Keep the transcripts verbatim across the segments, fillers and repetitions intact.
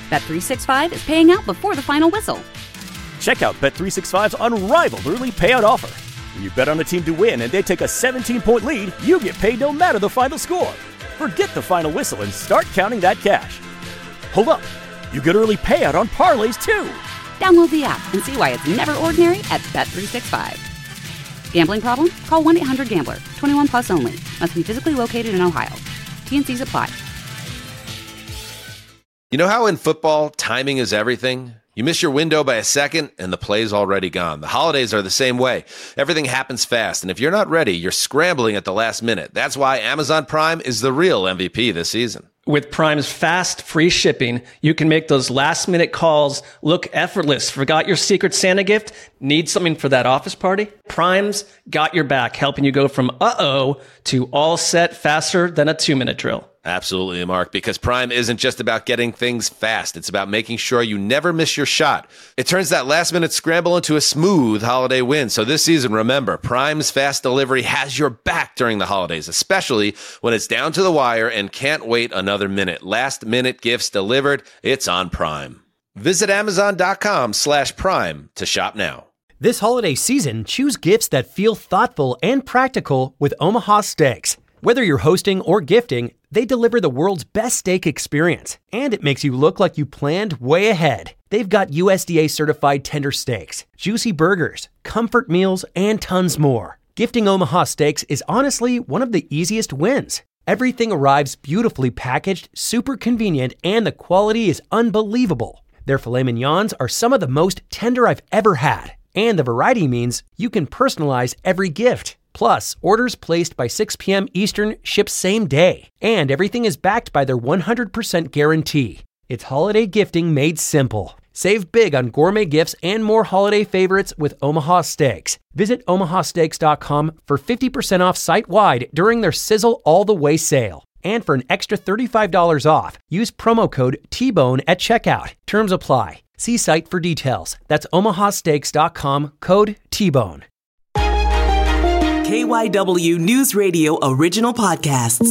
Bet three sixty-five is paying out before the final whistle. Check out Bet three sixty-five's unrivaled early payout offer. When you bet on a team to win and they take a seventeen-point lead, you get paid no matter the final score. Forget the final whistle and start counting that cash. Hold up. You get early payout on parlays, too. Download the app and see why it's never ordinary at Bet three sixty-five. Gambling problem? Call one eight hundred gambler. twenty-one plus only. Must be physically located in Ohio. T N Cs apply. You know how in football, timing is everything? You miss your window by a second, and the play's already gone. The holidays are the same way. Everything happens fast, and if you're not ready, you're scrambling at the last minute. That's why Amazon Prime is the real M V P this season. With Prime's fast, free shipping, you can make those last-minute calls look effortless. Forgot your Secret Santa gift? Need something for that office party? Prime's got your back, helping you go from uh-oh to all set faster than a two-minute drill. Absolutely, Mark, because Prime isn't just about getting things fast. It's about making sure you never miss your shot. It turns that last-minute scramble into a smooth holiday win. So this season, remember, Prime's fast delivery has your back during the holidays, especially when it's down to the wire and can't wait another minute. Last-minute gifts delivered, it's on Prime. Visit Amazon.com slash Prime to shop now. This holiday season, choose gifts that feel thoughtful and practical with Omaha Steaks. Whether you're hosting or gifting, they deliver the world's best steak experience, and it makes you look like you planned way ahead. They've got U S D A-certified tender steaks, juicy burgers, comfort meals, and tons more. Gifting Omaha Steaks is honestly one of the easiest wins. Everything arrives beautifully packaged, super convenient, and the quality is unbelievable. Their filet mignons are some of the most tender I've ever had, and the variety means you can personalize every gift. Plus, orders placed by six p.m. Eastern ship same day. And everything is backed by their one hundred percent guarantee. It's holiday gifting made simple. Save big on gourmet gifts and more holiday favorites with Omaha Steaks. Visit omaha steaks dot com for fifty percent off site-wide during their Sizzle All the Way sale. And for an extra thirty-five dollars off, use promo code T Bone at checkout. Terms apply. See site for details. That's omaha steaks dot com, code T Bone. K Y W News Radio original podcasts.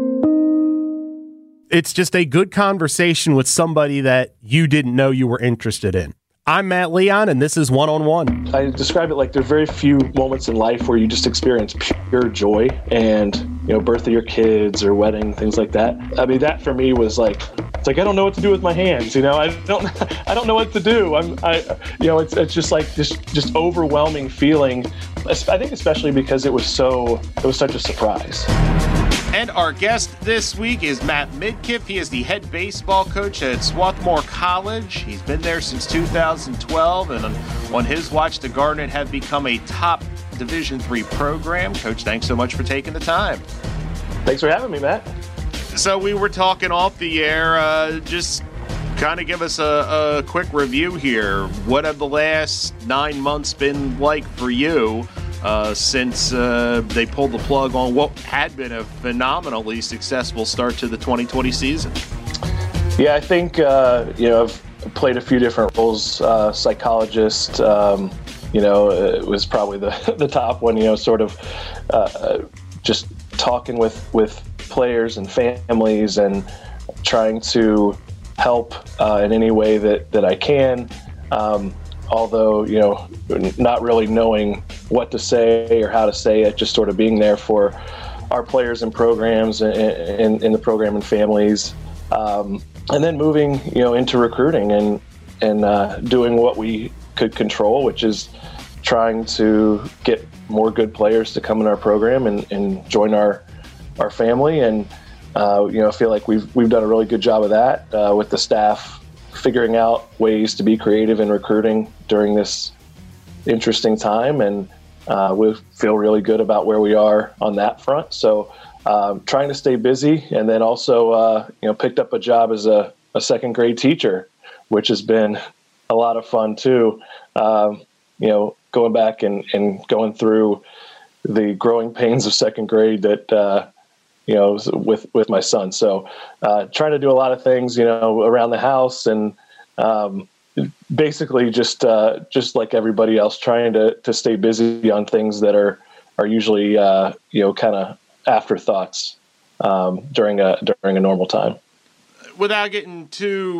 It's just a good conversation with somebody that you didn't know you were interested in. I'm Matt Leon, and this is One on One. I describe it like there are very few moments in life where you just experience pure joy, and you know, birth of your kids or wedding, things like that. I mean, that for me was like, it's like I don't know what to do with my hands. You know, I don't, I don't know what to do. I'm, I, you know, it's it's just like this, just overwhelming feeling. I think especially because it was so, it was such a surprise. And our guest this week is Matt Midkiff. He is the head baseball coach at Swarthmore College. He's been there since two thousand twelve, and on, on his watch, the Garnet have become a top Division three program. Coach, thanks so much for taking the time. Thanks for having me, Matt. So we were talking off the air. Uh, just kind of give us a, a quick review here. What have the last nine months been like for you? Uh, since uh, they pulled the plug on what had been a phenomenally successful start to the twenty twenty season? Yeah, I think, uh, you know, I've played a few different roles. Uh, psychologist, um, you know, it was probably the, the top one, you know, sort of uh, just talking with, with players and families and trying to help uh, in any way that, that I can. Um, although, you know, not really knowing what to say or how to say it, just sort of being there for our players and programs and in, in the program and families. Um, and then moving, you know, into recruiting and, and uh, doing what we could control, which is trying to get more good players to come in our program and, and join our, our family. And, uh, you know, I feel like we've, we've done a really good job of that uh, with the staff, figuring out ways to be creative in recruiting during this interesting time. And uh, we feel really good about where we are on that front. So um, trying to stay busy, and then also, uh, you know, picked up a job as a, a second grade teacher, which has been a lot of fun too. Um, you know, going back and, and going through the growing pains of second grade that, uh, you know, with, with my son. So uh, trying to do a lot of things, you know, around the house, and um, basically just uh, just like everybody else, trying to, to stay busy on things that are, are usually, uh, you know, kind of afterthoughts um, during a during a normal time. Without getting too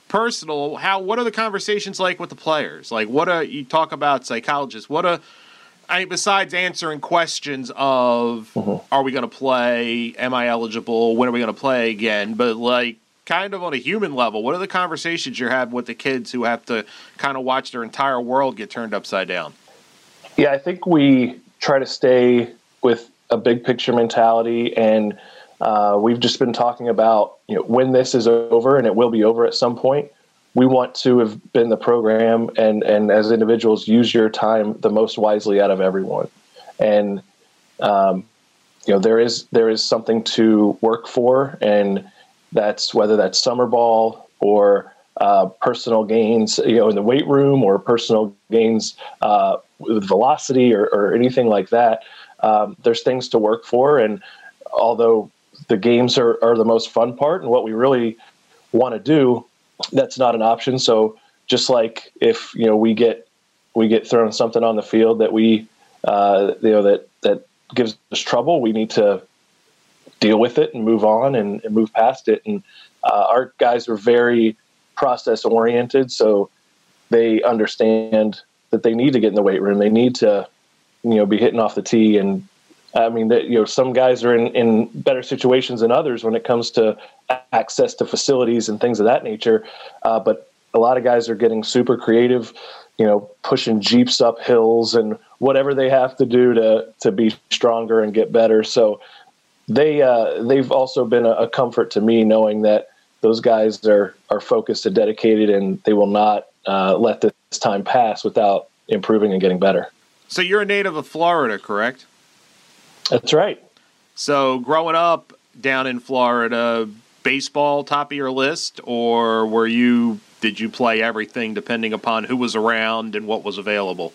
personal, how what are the conversations like with the players? Like, what are you talk about psychologists? What are I mean, besides answering questions of mm-hmm. are we going to play? Am I eligible? When are we going to play again? But like, kind of on a human level, what are the conversations you have with the kids who have to kind of watch their entire world get turned upside down? Yeah, I think we try to stay with a big picture mentality, and uh, we've just been talking about, you know, when this is over, and it will be over at some point, we want to have been the program and, and as individuals use your time the most wisely out of everyone. And, um, you know, there is, there is something to work for, and that's whether that's summer ball or uh, personal gains, you know, in the weight room, or personal gains uh, with velocity or, or anything like that. Um, there's things to work for. And although the games are, are the most fun part and what we really want to do, that's not an option. So just like if, you know, we get, we get thrown something on the field that we, uh, you know, that, that gives us trouble, we need to deal with it and move on and, and move past it. And uh, our guys are very process oriented. So they understand that they need to get in the weight room. They need to, you know, be hitting off the tee. And I mean that, you know, some guys are in, in better situations than others when it comes to access to facilities and things of that nature. Uh, but a lot of guys are getting super creative, you know, pushing Jeeps up hills and whatever they have to do to, to be stronger and get better. So they, uh, they've also been a, a comfort to me, knowing that those guys are, are focused and dedicated, and they will not uh, let this time pass without improving and getting better. So you're a native of Florida, correct? That's right. So growing up down in Florida, baseball top of your list, or were you, did you play everything depending upon who was around and what was available?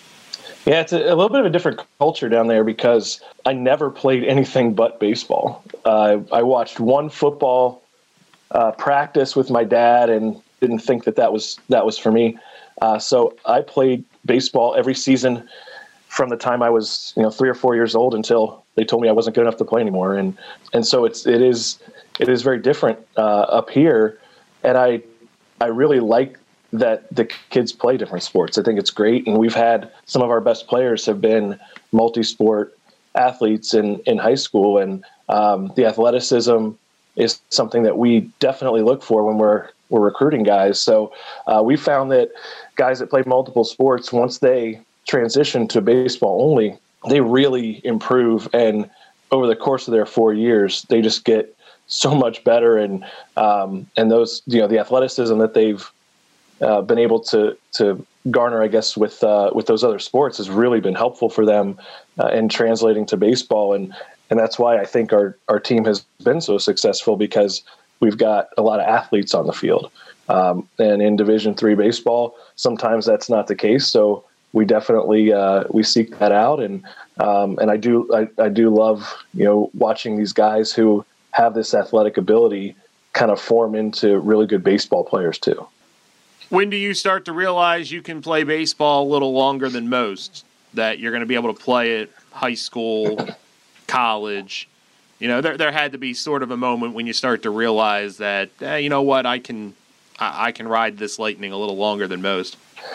Yeah, it's a, a little bit of a different culture down there because I never played anything but baseball. Uh, I watched one football uh, practice with my dad and didn't think that that was, that was for me. Uh, so I played baseball every season from the time I was, you know, three or four years old until they told me I wasn't good enough to play anymore. And, and so it's, it is, it is very different uh, up here. And I, I really like that the kids play different sports. I think it's great. And we've had some of our best players have been multi-sport athletes in, in high school. And um, the athleticism is something that we definitely look for when we're, we're recruiting guys. So uh, we found that guys that play multiple sports, once they transition to baseball only, they really improve. And over the course of their four years, they just get so much better. And, um, and those, you know, the athleticism that they've uh, been able to, to garner, I guess, with, uh, with those other sports has really been helpful for them uh, in translating to baseball. And, and that's why I think our, our team has been so successful, because we've got a lot of athletes on the field. Um, and in Division three baseball, sometimes that's not the case. So we definitely uh, we seek that out, and um, and I do I, I do love, you know, watching these guys who have this athletic ability kind of form into really good baseball players too. When do you start to realize you can play baseball a little longer than most? That you're going to be able to play it high school, college? You know, there there had to be sort of a moment when you start to realize that, eh, you know what, I can I, I can ride this lightning a little longer than most.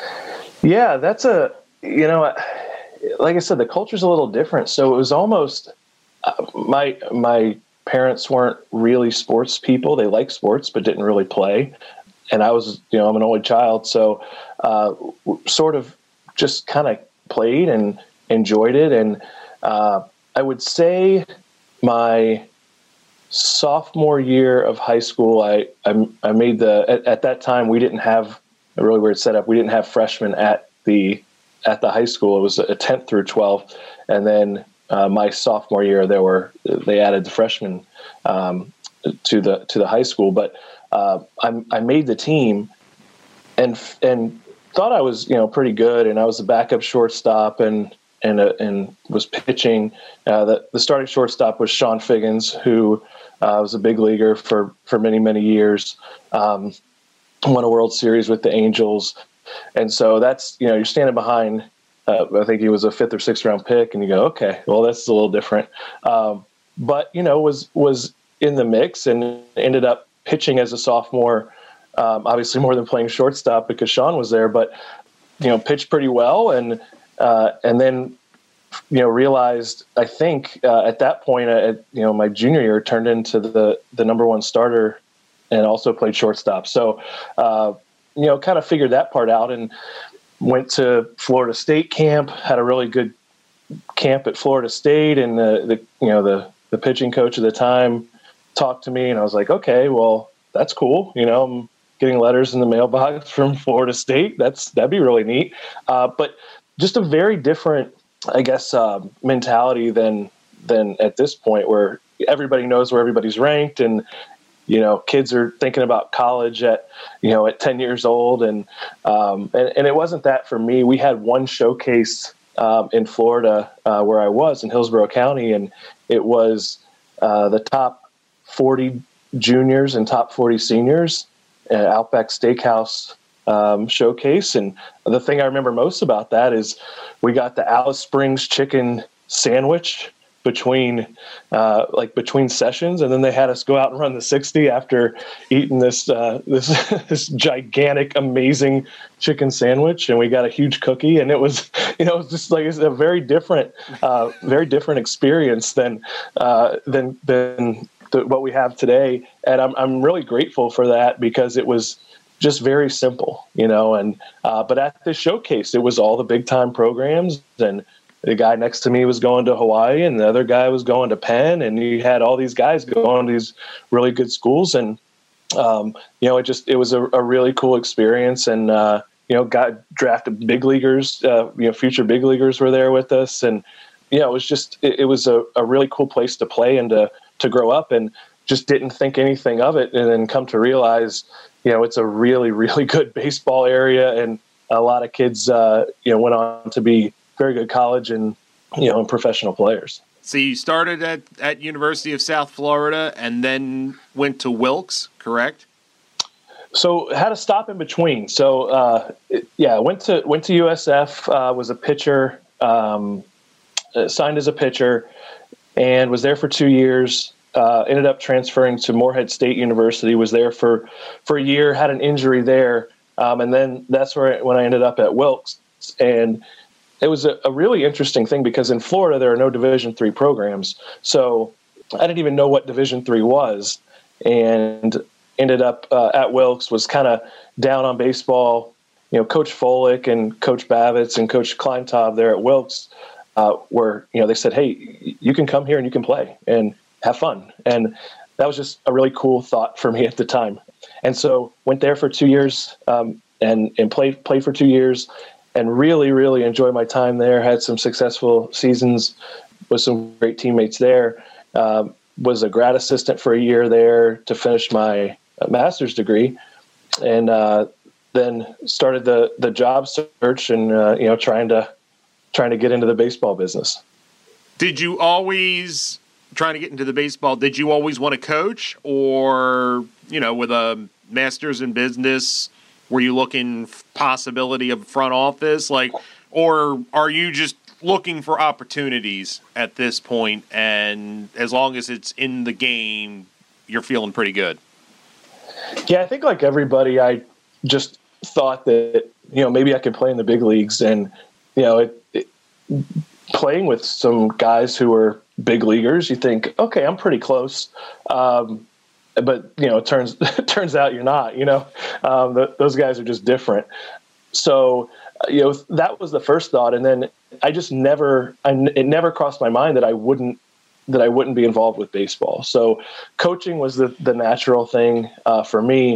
Yeah, that's a, you know, like I said, the culture's a little different. So it was almost, uh, my my parents weren't really sports people. They liked sports, but didn't really play. And I was, you know, I'm an only child. So uh, sort of just kind of played and enjoyed it. And uh, I would say my sophomore year of high school, I, I, I made the, at, at that time, we didn't have a really weird setup. We didn't have freshmen at the at the high school. It was a tenth through twelfth, and then uh, my sophomore year, there were they added the freshmen um, to the to the high school. But uh, I, I made the team, and and thought I was, you know, pretty good, and I was the backup shortstop, and and uh, and was pitching. Uh, the the starting shortstop was Sean Figgins, who uh, was a big leaguer for for many many years. Um, won a World Series with the Angels. And so that's, you know, you're standing behind, uh, I think he was a fifth or sixth round pick, and you go, okay, well, that's a little different. Um, but, you know, was, was in the mix and ended up pitching as a sophomore um, obviously more than playing shortstop because Sean was there, but, you know, pitched pretty well. And, uh, and then, you know, realized, I think uh, at that point, at, you know, my junior year turned into the, the number one starter and also played shortstop. So, uh, you know, kind of figured that part out and went to Florida State camp, had a really good camp at Florida State. And the, the you know, the, the pitching coach at the time talked to me and I was like, okay, well, that's cool. You know, I'm getting letters in the mailbox from Florida State. That's, that'd be really neat. Uh, but just a very different, I guess, uh, mentality than, than at this point where everybody knows where everybody's ranked and, you know, kids are thinking about college at, you know, at ten years old. And, um, and, and it wasn't that for me. We had one showcase um, in Florida uh, where I was in Hillsborough County, and it was uh, the top forty juniors and top forty seniors at Outback Steakhouse um, showcase. And the thing I remember most about that is we got the Alice Springs chicken sandwich between uh, like between sessions. And then they had us go out and run the sixty after eating this, uh, this, this gigantic, amazing chicken sandwich. And we got a huge cookie, and it was, you know, it was just like, it's a very different, uh, very different experience than, uh, than, than the, what we have today. And I'm, I'm really grateful for that because it was just very simple, you know, and, uh, but at this showcase, it was all the big time programs, and the guy next to me was going to Hawaii and the other guy was going to Penn, and you had all these guys going to these really good schools. And, um, you know, it just, it was a, a really cool experience. And, uh, you know, got drafted big leaguers, uh, you know, future big leaguers were there with us. And, you know, it was just, it, it was a, a really cool place to play and to, to grow up, and just didn't think anything of it. And then come to realize, you know, it's a really, really good baseball area. And a lot of kids, uh, you know, went on to be very good college and, you know, and professional players. So you started at, at University of South Florida and then went to Wilkes, correct? So had a stop in between. So, uh, yeah, went to, went to U S F, uh, was a pitcher, um, signed as a pitcher, and was there for two years. Uh, ended up transferring to Morehead State University, was there for, for a year, had an injury there. Um, and then that's where, when I ended up at Wilkes. And it was a, a really interesting thing because in Florida, there are no Division three programs. So I didn't even know what Division three was, and ended up uh, at Wilkes, was kind of down on baseball. You know, Coach Folick and Coach Babitz and Coach Kleintov there at Wilkes uh, were, you know, they said, hey, you can come here and you can play and have fun. And that was just a really cool thought for me at the time. And so went there for two years um, and, and played, played for two years. And really, really enjoyed my time there. Had some successful seasons with some great teammates there. Um, was a grad assistant for a year there to finish my master's degree, and uh, then started the the job search and uh, you know trying to trying to get into the baseball business. Did you always trying to get into the baseball? Did you always want to coach, or you know, with a master's in business, were you looking possibility of front office, like, or are you just looking for opportunities at this point? And as long as it's in the game, you're feeling pretty good. Yeah, I think like everybody, I just thought that, you know, maybe I could play in the big leagues, and, you know, it, it, playing with some guys who are big leaguers, you think, okay, I'm pretty close. Um, But, you know, it turns it turns out you're not, you know, um, the, those guys are just different. So, you know, that was the first thought. And then I just never, I, it never crossed my mind that I wouldn't, that I wouldn't be involved with baseball. So coaching was the, the natural thing uh, for me.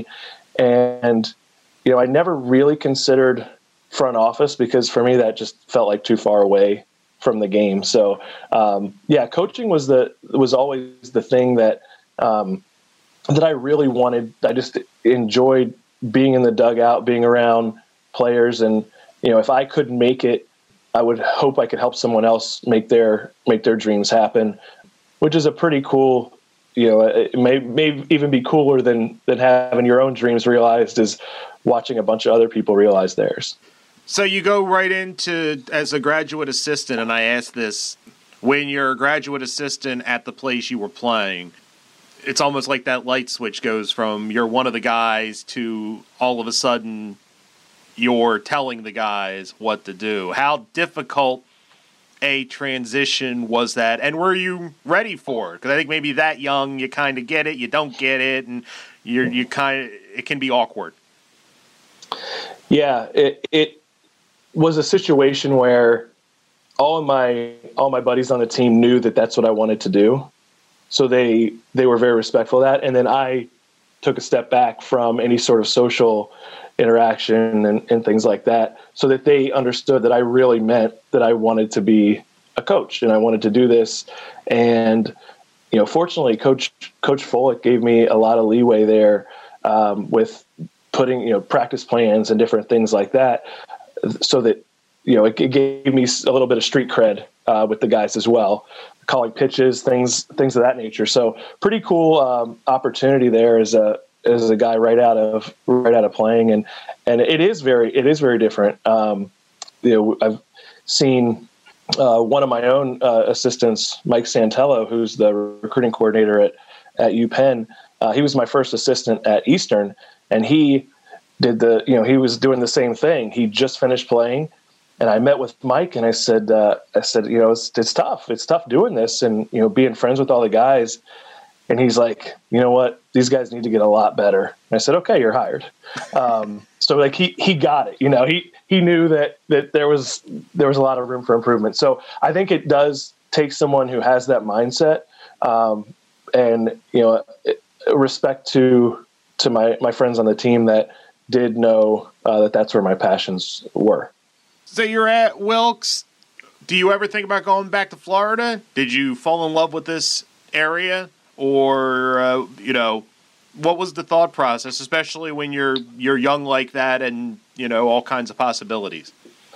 And, you know, I never really considered front office because for me, that just felt like too far away from the game. So, um, yeah, coaching was the, was always the thing that, um, that I really wanted. I just enjoyed being in the dugout, being around players. And, you know, if I couldn't make it, I would hope I could help someone else make their, make their dreams happen, which is a pretty cool, you know, it may, may even be cooler than, than having your own dreams realized is watching a bunch of other people realize theirs. So you go right into as a graduate assistant. And I asked this, when you're a graduate assistant at the place you were playing, it's almost like that light switch goes from you're one of the guys to all of a sudden you're telling the guys what to do. How difficult a transition was that, and were you ready for it? Because I think maybe that young, you kind of get it, you don't get it, and you're you kind of it can be awkward. Yeah, it it was a situation where all of my all my buddies on the team knew that that's what I wanted to do, so they they were very respectful of that. And then I took a step back from any sort of social interaction and, and things like that, so that they understood that I really meant that I wanted to be a coach and I wanted to do this. And, you know, fortunately, Coach Coach Folek gave me a lot of leeway there um, with putting, you know, practice plans and different things like that, so that, you know, it, it gave me a little bit of street cred uh, with the guys as well, calling pitches, things things of that nature. So pretty cool um, opportunity there as a as a guy right out of right out of playing, and and it is very it is very different. Um, you know, I've seen uh, one of my own uh, assistants, Mike Santello, who's the recruiting coordinator at at UPenn. Uh, he was my first assistant at Eastern, and he did the you know he was doing the same thing. He just finished playing, and I met with Mike, and I said uh, I said you know it's it's tough. It's tough doing this, and you know being friends with all the guys. And he's like, you know what? These guys need to get a lot better. And I said, okay, you're hired. Um, so like he he got it. You know, he he knew that that there was there was a lot of room for improvement. So I think it does take someone who has that mindset, um, and you know, respect to to my my friends on the team that did know uh, that that's where my passions were. So you're at Wilkes. Do you ever think about going back to Florida? Did you fall in love with this area? Or, uh, you know, what was the thought process, especially when you're you're young like that and, you know, all kinds of possibilities?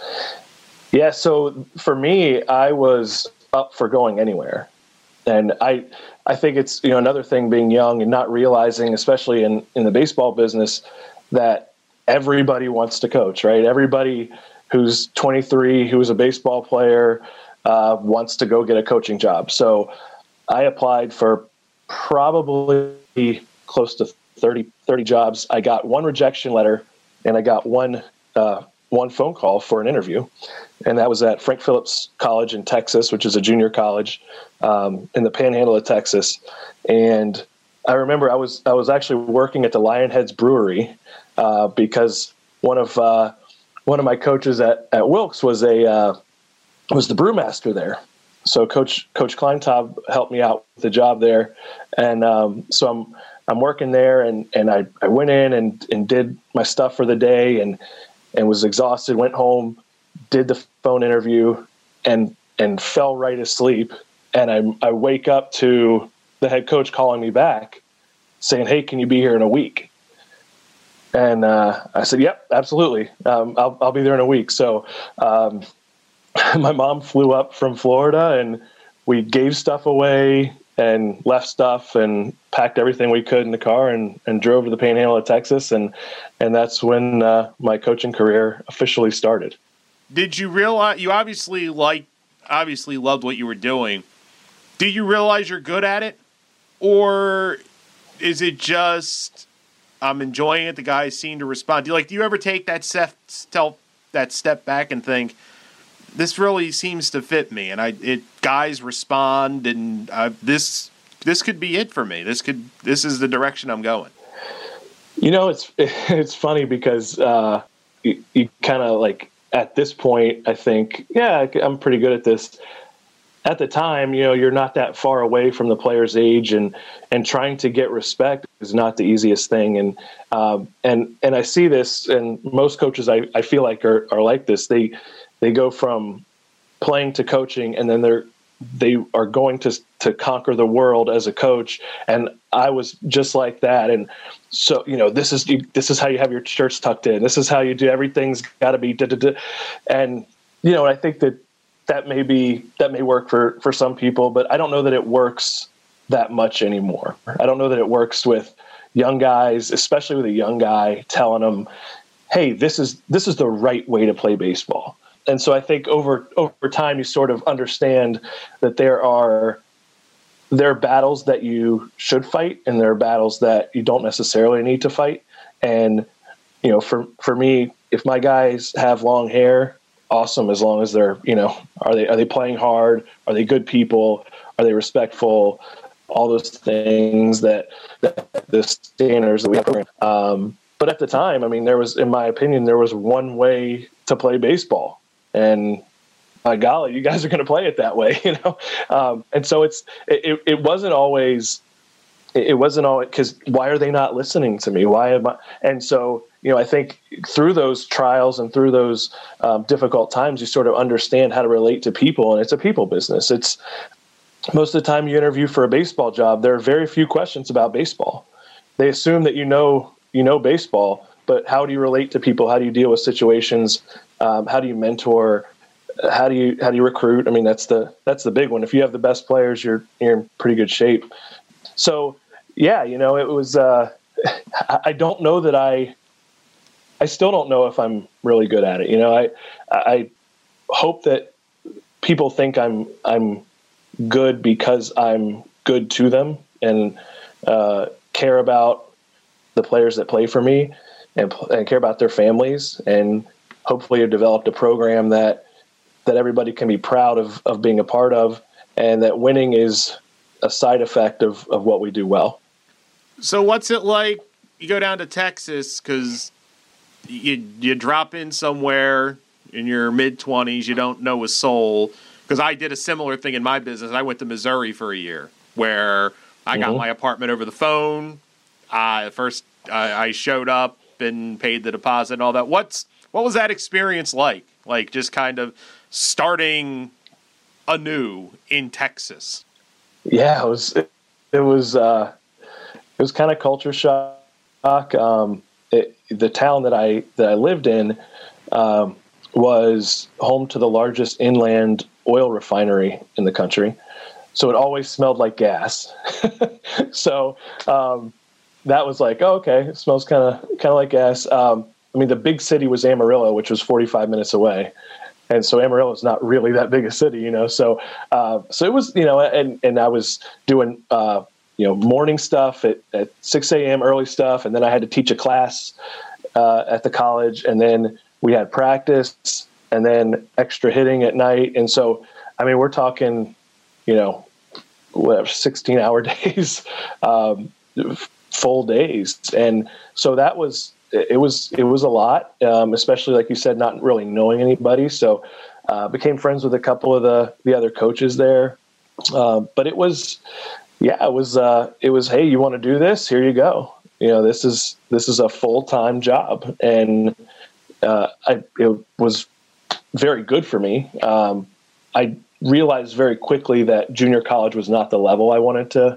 Yeah, so for me, I was up for going anywhere. And I I think it's, you know, another thing being young and not realizing, especially in, in the baseball business, that everybody wants to coach, right? Everybody who's twenty-three, who's a baseball player, uh, wants to go get a coaching job. So I applied for probably close to thirty, thirty jobs. I got one rejection letter, and I got one uh, one phone call for an interview, and that was at Frank Phillips College in Texas, which is a junior college um, in the Panhandle of Texas. And I remember I was I was actually working at the Lionheads Brewery uh, because one of uh, one of my coaches at, at Wilkes was a uh, was the brewmaster there. So Coach Coach Kleintaub helped me out with the job there, and um, so I'm I'm working there, and, and I, I went in and, and did my stuff for the day, and and was exhausted. Went home, did the phone interview, and and fell right asleep. And I I wake up to the head coach calling me back, saying, "Hey, can you be here in a week?" And uh, I said, "Yep, absolutely. Um, I'll I'll be there in a week." So. Um, My mom flew up from Florida, and we gave stuff away and left stuff and packed everything we could in the car and, and drove to the Panhandle of Texas. And, and that's when uh, my coaching career officially started. Did you realize you obviously like, obviously loved what you were doing? Do you realize you're good at it? Or is it just, I'm enjoying it, the guys seem to respond? Do you like, do you ever take that step, that step back and think, this really seems to fit me, and I it guys respond, and uh, this this could be it for me. This could this is the direction I'm going. You know, it's it's funny because uh, you, you kind of like at this point, I think, yeah, I'm pretty good at this. At the time, you know, you're not that far away from the player's age, and and trying to get respect is not the easiest thing. And um, and and I see this, and most coaches I, I feel like are are like this. They They go from playing to coaching, and then they're they are going to to conquer the world as a coach. And I was just like that. And so, you know, this is this is how you have your shirts tucked in. This is how you do everything's got to be. Da, da, da. And you know, I think that that may be that may work for for some people, but I don't know that it works that much anymore. I don't know that it works with young guys, especially with a young guy telling them, "Hey, this is this is the right way to play baseball." And so I think over over time you sort of understand that there are there are battles that you should fight, and there are battles that you don't necessarily need to fight. And, you know, for, for me, if my guys have long hair, awesome. As long as they're, you know, are they, are they playing hard? Are they good people? Are they respectful? All those things that, that the standards that we have. Um, but at the time, I mean, there was, in my opinion, there was one way to play baseball, and by golly, you guys are going to play it that way, you know? Um, and so it's, it, it wasn't always, it wasn't always, because why are they not listening to me? Why am I? And so, you know, I think through those trials and through those um, difficult times, you sort of understand how to relate to people, and it's a people business. It's most of the time you interview for a baseball job, there are very few questions about baseball. They assume that you know, you know, baseball, but how do you relate to people? How do you deal with situations? Um, how do you mentor? How do you how do you recruit? I mean, that's the that's the big one. If you have the best players, you're you're in pretty good shape. So yeah, you know, it was. Uh, I don't know that I. I still don't know if I'm really good at it. You know, I I hope that people think I'm I'm good because I'm good to them and uh, care about the players that play for me and and care about their families, and hopefully have developed a program that. that everybody can be proud of, of being a part of, and that winning is a side effect of, of what we do well. So what's it like? You go down to Texas because you, you drop in somewhere in your mid twenties, you don't know a soul. Because I did a similar thing in my business. I went to Missouri for a year where I got mm-hmm. my apartment over the phone. Uh, first, uh, I showed up and paid the deposit and all that. What's What was that experience like? Like just kind of starting anew in Texas. Yeah, it was, it, it was, uh, it was kind of culture shock. Um, it, the town that I, that I lived in, um, was home to the largest inland oil refinery in the country. So it always smelled like gas. so, um, that was like, oh, okay. It smells kind of, kind of like gas. Um, I mean, the big city was Amarillo, which was forty-five minutes away. And so Amarillo is not really that big a city, you know? So, uh, so it was, you know, and, and I was doing, uh, you know, morning stuff at, at six a.m. early stuff. And then I had to teach a class, uh, at the college. And then we had practice and then extra hitting at night. And so, I mean, we're talking, you know, whatever, sixteen hour days, um, full days. And so that was, It was it was a lot, um, especially like you said, not really knowing anybody. So uh, became friends with a couple of the, the other coaches there. Uh, but it was, yeah, it was uh, it was. Hey, you want to do this? Here you go. You know, this is this is a full time job, and uh, I, it was very good for me. Um, I realized very quickly that junior college was not the level I wanted to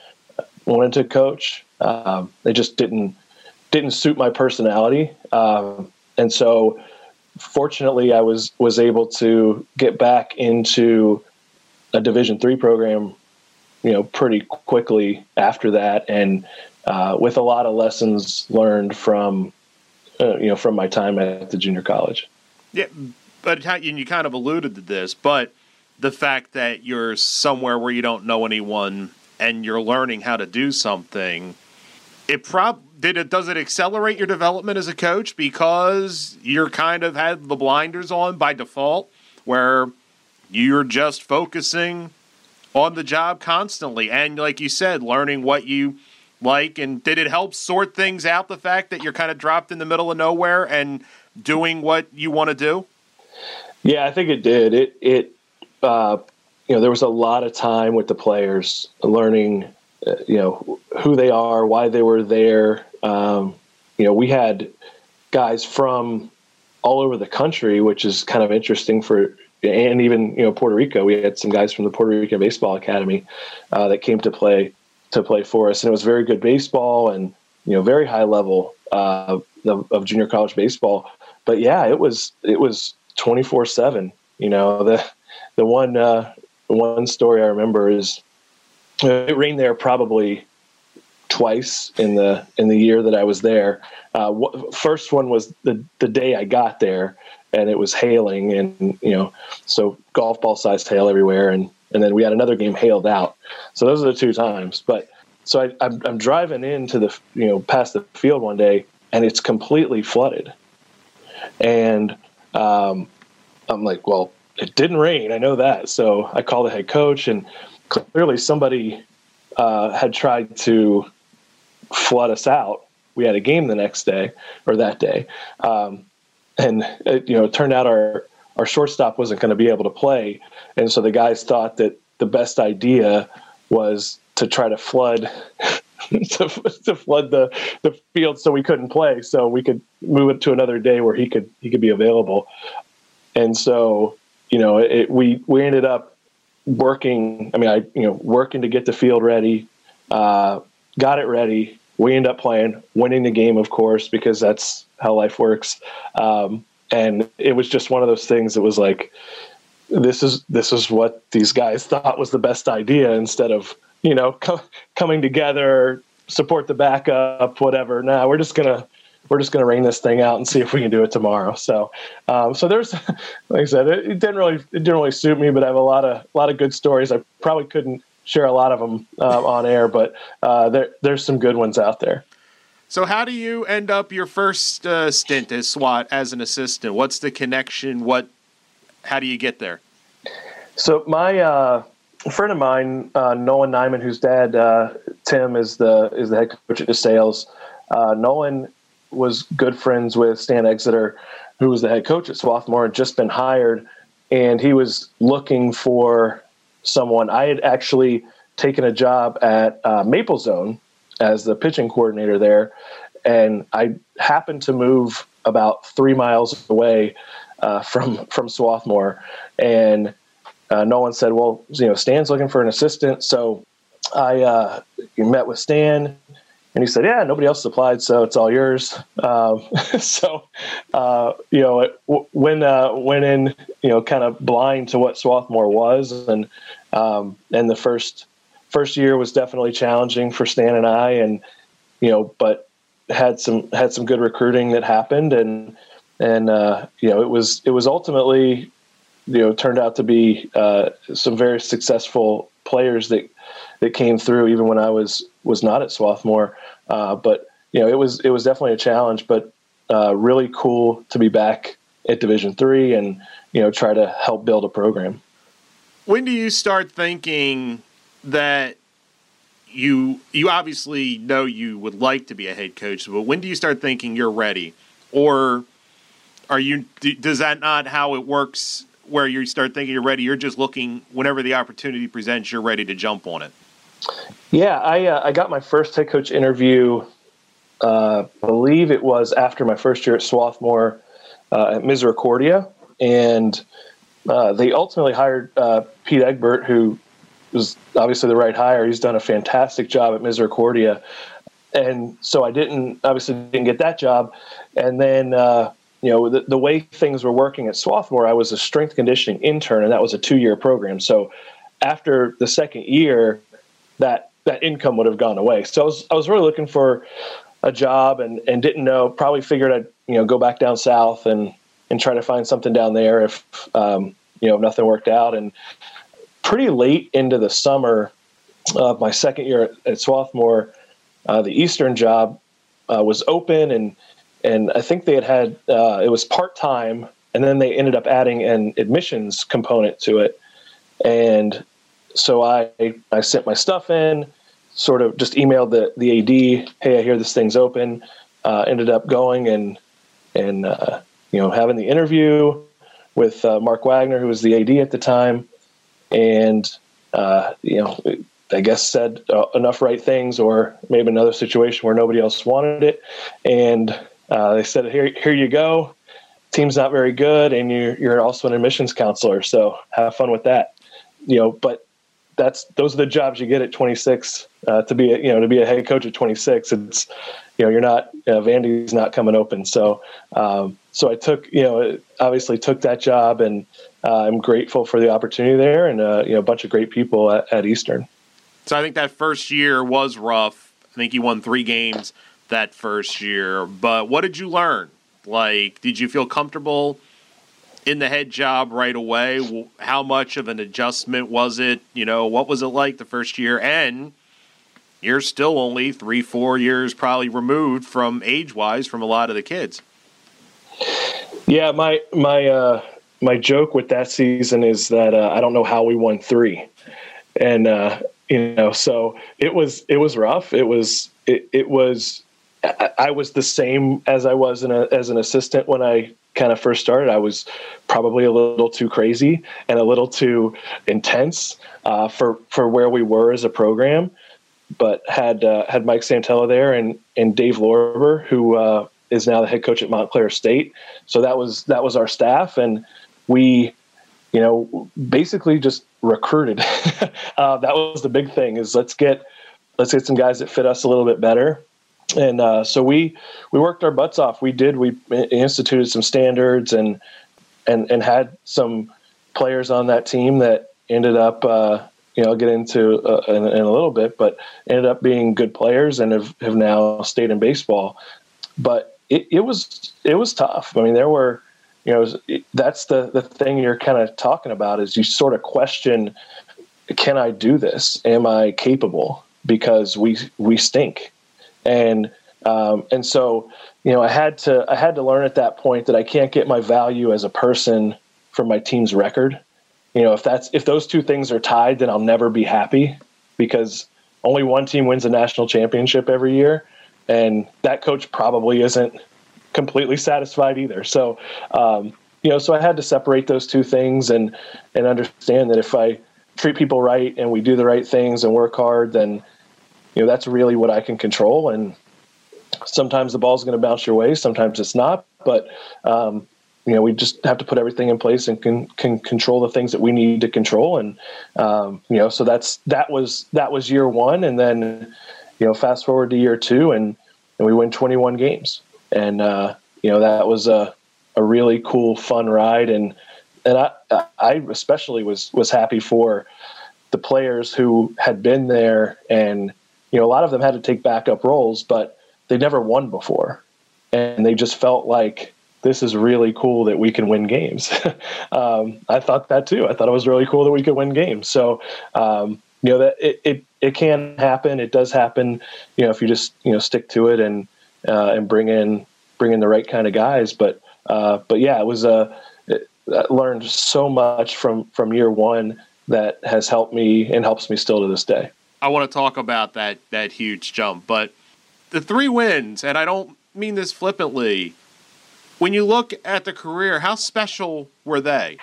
wanted to coach. Um, it just didn't. didn't suit my personality. Um, and so fortunately I was, was able to get back into a Division three program, you know, pretty quickly after that. And uh, with a lot of lessons learned from, uh, you know, from my time at the junior college. Yeah. But you kind of alluded to this, but the fact that you're somewhere where you don't know anyone and you're learning how to do something, it prob did it does it accelerate your development as a coach because you're kind of had the blinders on by default, where you're just focusing on the job constantly and, like you said, learning what you like? And did it help sort things out, the fact that you're kind of dropped in the middle of nowhere and doing what you want to do? Yeah, I think it did. It it uh, you know, there was a lot of time with the players learning, uh, you know, who they are, why they were there. Um, you know, we had guys from all over the country, which is kind of interesting for, and even, you know, Puerto Rico. We had some guys from the Puerto Rican Baseball Academy uh, that came to play to play for us, and it was very good baseball and, you know, very high level uh, of, of junior college baseball. But yeah, it was it was twenty-four seven. You know, the the one uh, the one story I remember is it rained there probably twice in the in the year that I was there. Uh, w- first one was the the day I got there, and it was hailing, and you know, so golf ball sized hail everywhere, and and then we had another game hailed out. So those are the two times. But so I, I'm, I'm driving into the, you know, past the field one day, and it's completely flooded. And um, I'm like, well, it didn't rain. I know that. So I call the head coach, and clearly somebody uh, had tried to flood us out. We had a game the next day or that day. Um, and, it, you know, it turned out our, our shortstop wasn't going to be able to play. And so the guys thought that the best idea was to try to flood to, to flood the, the field so we couldn't play, so we could move it to another day where he could he could be available. And so, you know, it, we we ended up working. I mean, I you know working to get the field ready, uh, got it ready. We ended up playing, winning the game, of course, because that's how life works. Um, and it was just one of those things that was like, this is this is what these guys thought was the best idea, instead of, you know, co- coming together, support the backup, whatever. Now we're just gonna we're just gonna rain this thing out and see if we can do it tomorrow. So, um, so there's, like I said, it, it didn't really it didn't really suit me, but I have a lot of a lot of good stories. I probably couldn't share a lot of them uh, on air, but uh, there there's some good ones out there. So, how do you end up your first uh, stint as SWAT as an assistant? What's the connection? What? How do you get there? So my. Uh, A friend of mine, uh, Nolan Nyman, whose dad uh, Tim is the is the head coach at DeSales. Uh, Nolan was good friends with Stan Exeter, who was the head coach at Swarthmore, had just been hired, and he was looking for someone. I had actually taken a job at uh, Maple Zone as the pitching coordinator there, and I happened to move about three miles away uh, from from Swarthmore, and Uh, Nolan said, well, you know, Stan's looking for an assistant. So I uh, met with Stan, and he said, yeah, nobody else applied, so it's all yours. Um, so, uh, you know, it, w- when uh, went in, you know, kind of blind to what Swarthmore was. And um, and the first first year was definitely challenging for Stan and I, and, you know, but had some had some good recruiting that happened. And, and uh, you know, it was it was ultimately, you know, turned out to be uh, some very successful players that that came through even when I was was not at Swarthmore. Uh, but you know, it was it was definitely a challenge, but uh, really cool to be back at Division three and, you know, try to help build a program. When do you start thinking that you you obviously know you would like to be a head coach, but when do you start thinking you're ready, or are you? Does that not how it works? Where you start thinking you're ready, you're just looking whenever the opportunity presents, you're ready to jump on it. Yeah, I uh, I got my first head coach interview, uh, I believe it was after my first year at Swarthmore uh, at Misericordia, and uh, they ultimately hired uh, Pete Egbert, who was obviously the right hire. He's done a fantastic job at Misericordia, and so I didn't obviously didn't get that job, and then. Uh, You know, the, the way things were working at Swarthmore, I was a strength conditioning intern, and that was a two-year program. So after the second year, that that income would have gone away. So I was I was really looking for a job and, and didn't know, probably figured I'd, you know, go back down south and, and try to find something down there if, um, you know, if nothing worked out. And pretty late into the summer of my second year at, at Swarthmore, uh, the Eastern job uh, was open, and And I think they had had, uh, it was part-time, and then they ended up adding an admissions component to it. And so I I sent my stuff in, sort of just emailed the, the A D, hey, I hear this thing's open. Uh, ended up going and, and uh, you know, having the interview with uh, Mark Wagner, who was the A D at the time. And, uh, you know, I guess said uh, enough right things, or maybe another situation where nobody else wanted it. And Uh, they said, here, here you go. Team's not very good, and you're, you're also an admissions counselor, so have fun with that. You know, but that's those are the jobs you get at twenty-six. Uh, to be, a, you know, to be a head coach at twenty-six, it's, you know, you're not uh, Vandy's not coming open. So, um, so I took, you know, obviously took that job, and uh, I'm grateful for the opportunity there, and uh, you know, a bunch of great people at, at Eastern. So I think that first year was rough. I think you won three games that first year, but what did you learn? Like, did you feel comfortable in the head job right away? How much of an adjustment was it? You know, what was it like the first year? And you're still only three, four years probably removed from age-wise from a lot of the kids. Yeah, my my uh, my joke with that season is that uh, I don't know how we won three, and uh, you know, so it was it was rough. It was it, it was I, I was the same as I was in a, as an assistant when I kind of first started. I was probably a little too crazy and a little too intense uh, for for where we were as a program, but had uh, had Mike Santella there and and Dave Lorber, who uh, is now the head coach at Montclair State. So that was that was our staff, and we, you know, basically just recruited. uh, that was the big thing, is let's get let's get some guys that fit us a little bit better. And uh, so we we worked our butts off. We did. We instituted some standards and and and had some players on that team that ended up, uh, you know, I'll get into uh, in, in a little bit, but ended up being good players and have, have now stayed in baseball. But it, it was it was tough. I mean, there were, you know, it, that's the the thing you're kind of talking about, is you sort of question, can I do this? Am I capable? Because we we stink. And um, and so, you know, I had to I had to learn at that point that I can't get my value as a person from my team's record. You know, if that's if those two things are tied, then I'll never be happy, because only one team wins a national championship every year, and that coach probably isn't completely satisfied either. So, um, you know, so I had to separate those two things and and understand that if I treat people right and we do the right things and work hard, then, you know, that's really what I can control. And sometimes the ball's going to bounce your way, sometimes it's not. But, um, you know, we just have to put everything in place and can, can control the things that we need to control. And, um, you know, so that's that was that was year one. And then, you know, fast forward to year two, and, and we win twenty-one games. And, uh, you know, that was a, a really cool, fun ride. And and I, I especially was was happy for the players who had been there, and, you know, a lot of them had to take backup roles, but they never won before. And they just felt like, this is really cool that we can win games. um, I thought that too. I thought it was really cool that we could win games. So, um, you know, that it, it, it can happen. It does happen, you know, if you just, you know, stick to it and, uh, and bring in, bring in the right kind of guys. But, uh, but yeah, it was a, it, I learned so much from, from year one that has helped me and helps me still to this day. I want to talk about that, that huge jump, but the three wins, and I don't mean this flippantly, when you look at the career, how special were they?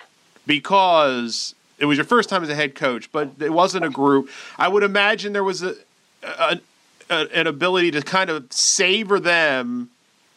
Because it was your first time as a head coach, but it wasn't a group. I would imagine there was a, a, a an ability to kind of savor them,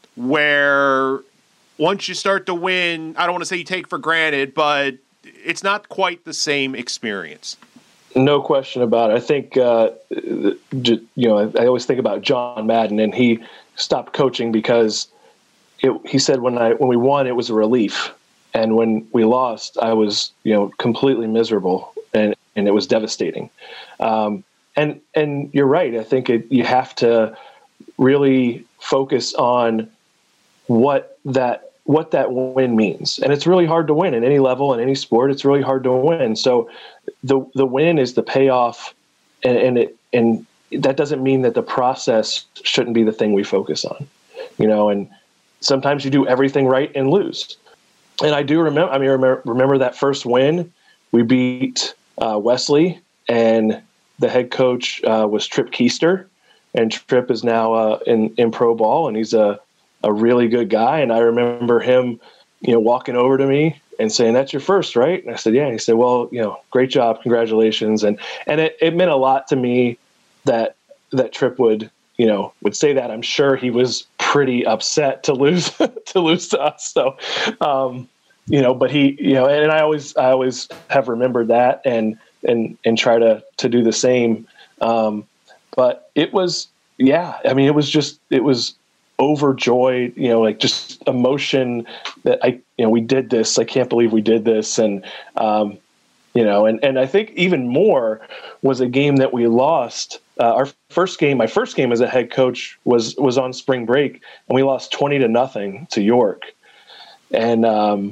where once you start to win, I don't want to say you take for granted, but it's not quite the same experience. No question about it. I think, uh, you know, I always think about John Madden, and he stopped coaching because It, he said when I when we won, it was a relief, and when we lost, I was, you know, completely miserable, and, and it was devastating. Um, and and you're right. I think it, you have to really focus on what that what that win means, and it's really hard to win in any level in any sport. It's really hard to win. So the the win is the payoff, and, and it and that doesn't mean that the process shouldn't be the thing we focus on, you know, and. Sometimes you do everything right and lose. And I do remember, I mean, remember, remember that first win, we beat uh, Wesley, and the head coach uh, was Trip Keister, and Trip is now uh, in, in pro ball, and he's a, a really good guy. And I remember him, you know, walking over to me and saying, "That's your first, right?" And I said, "Yeah." And he said, "Well, you know, great job. Congratulations." And, and it, it meant a lot to me that, that Trip would, you know, would say that. I'm sure he was pretty upset to lose to lose to us. So, um, you know, but he, you know, and I always, I always have remembered that and, and, and try to, to do the same. Um, but it was, yeah, I mean, it was just, it was overjoyed, you know, like just emotion that I, you know, we did this. I can't believe we did this. And, um, you know, and, and I think even more was a game that we lost. Uh, our first game, my first game as a head coach was, was on spring break, and we lost twenty to nothing to York. And, um,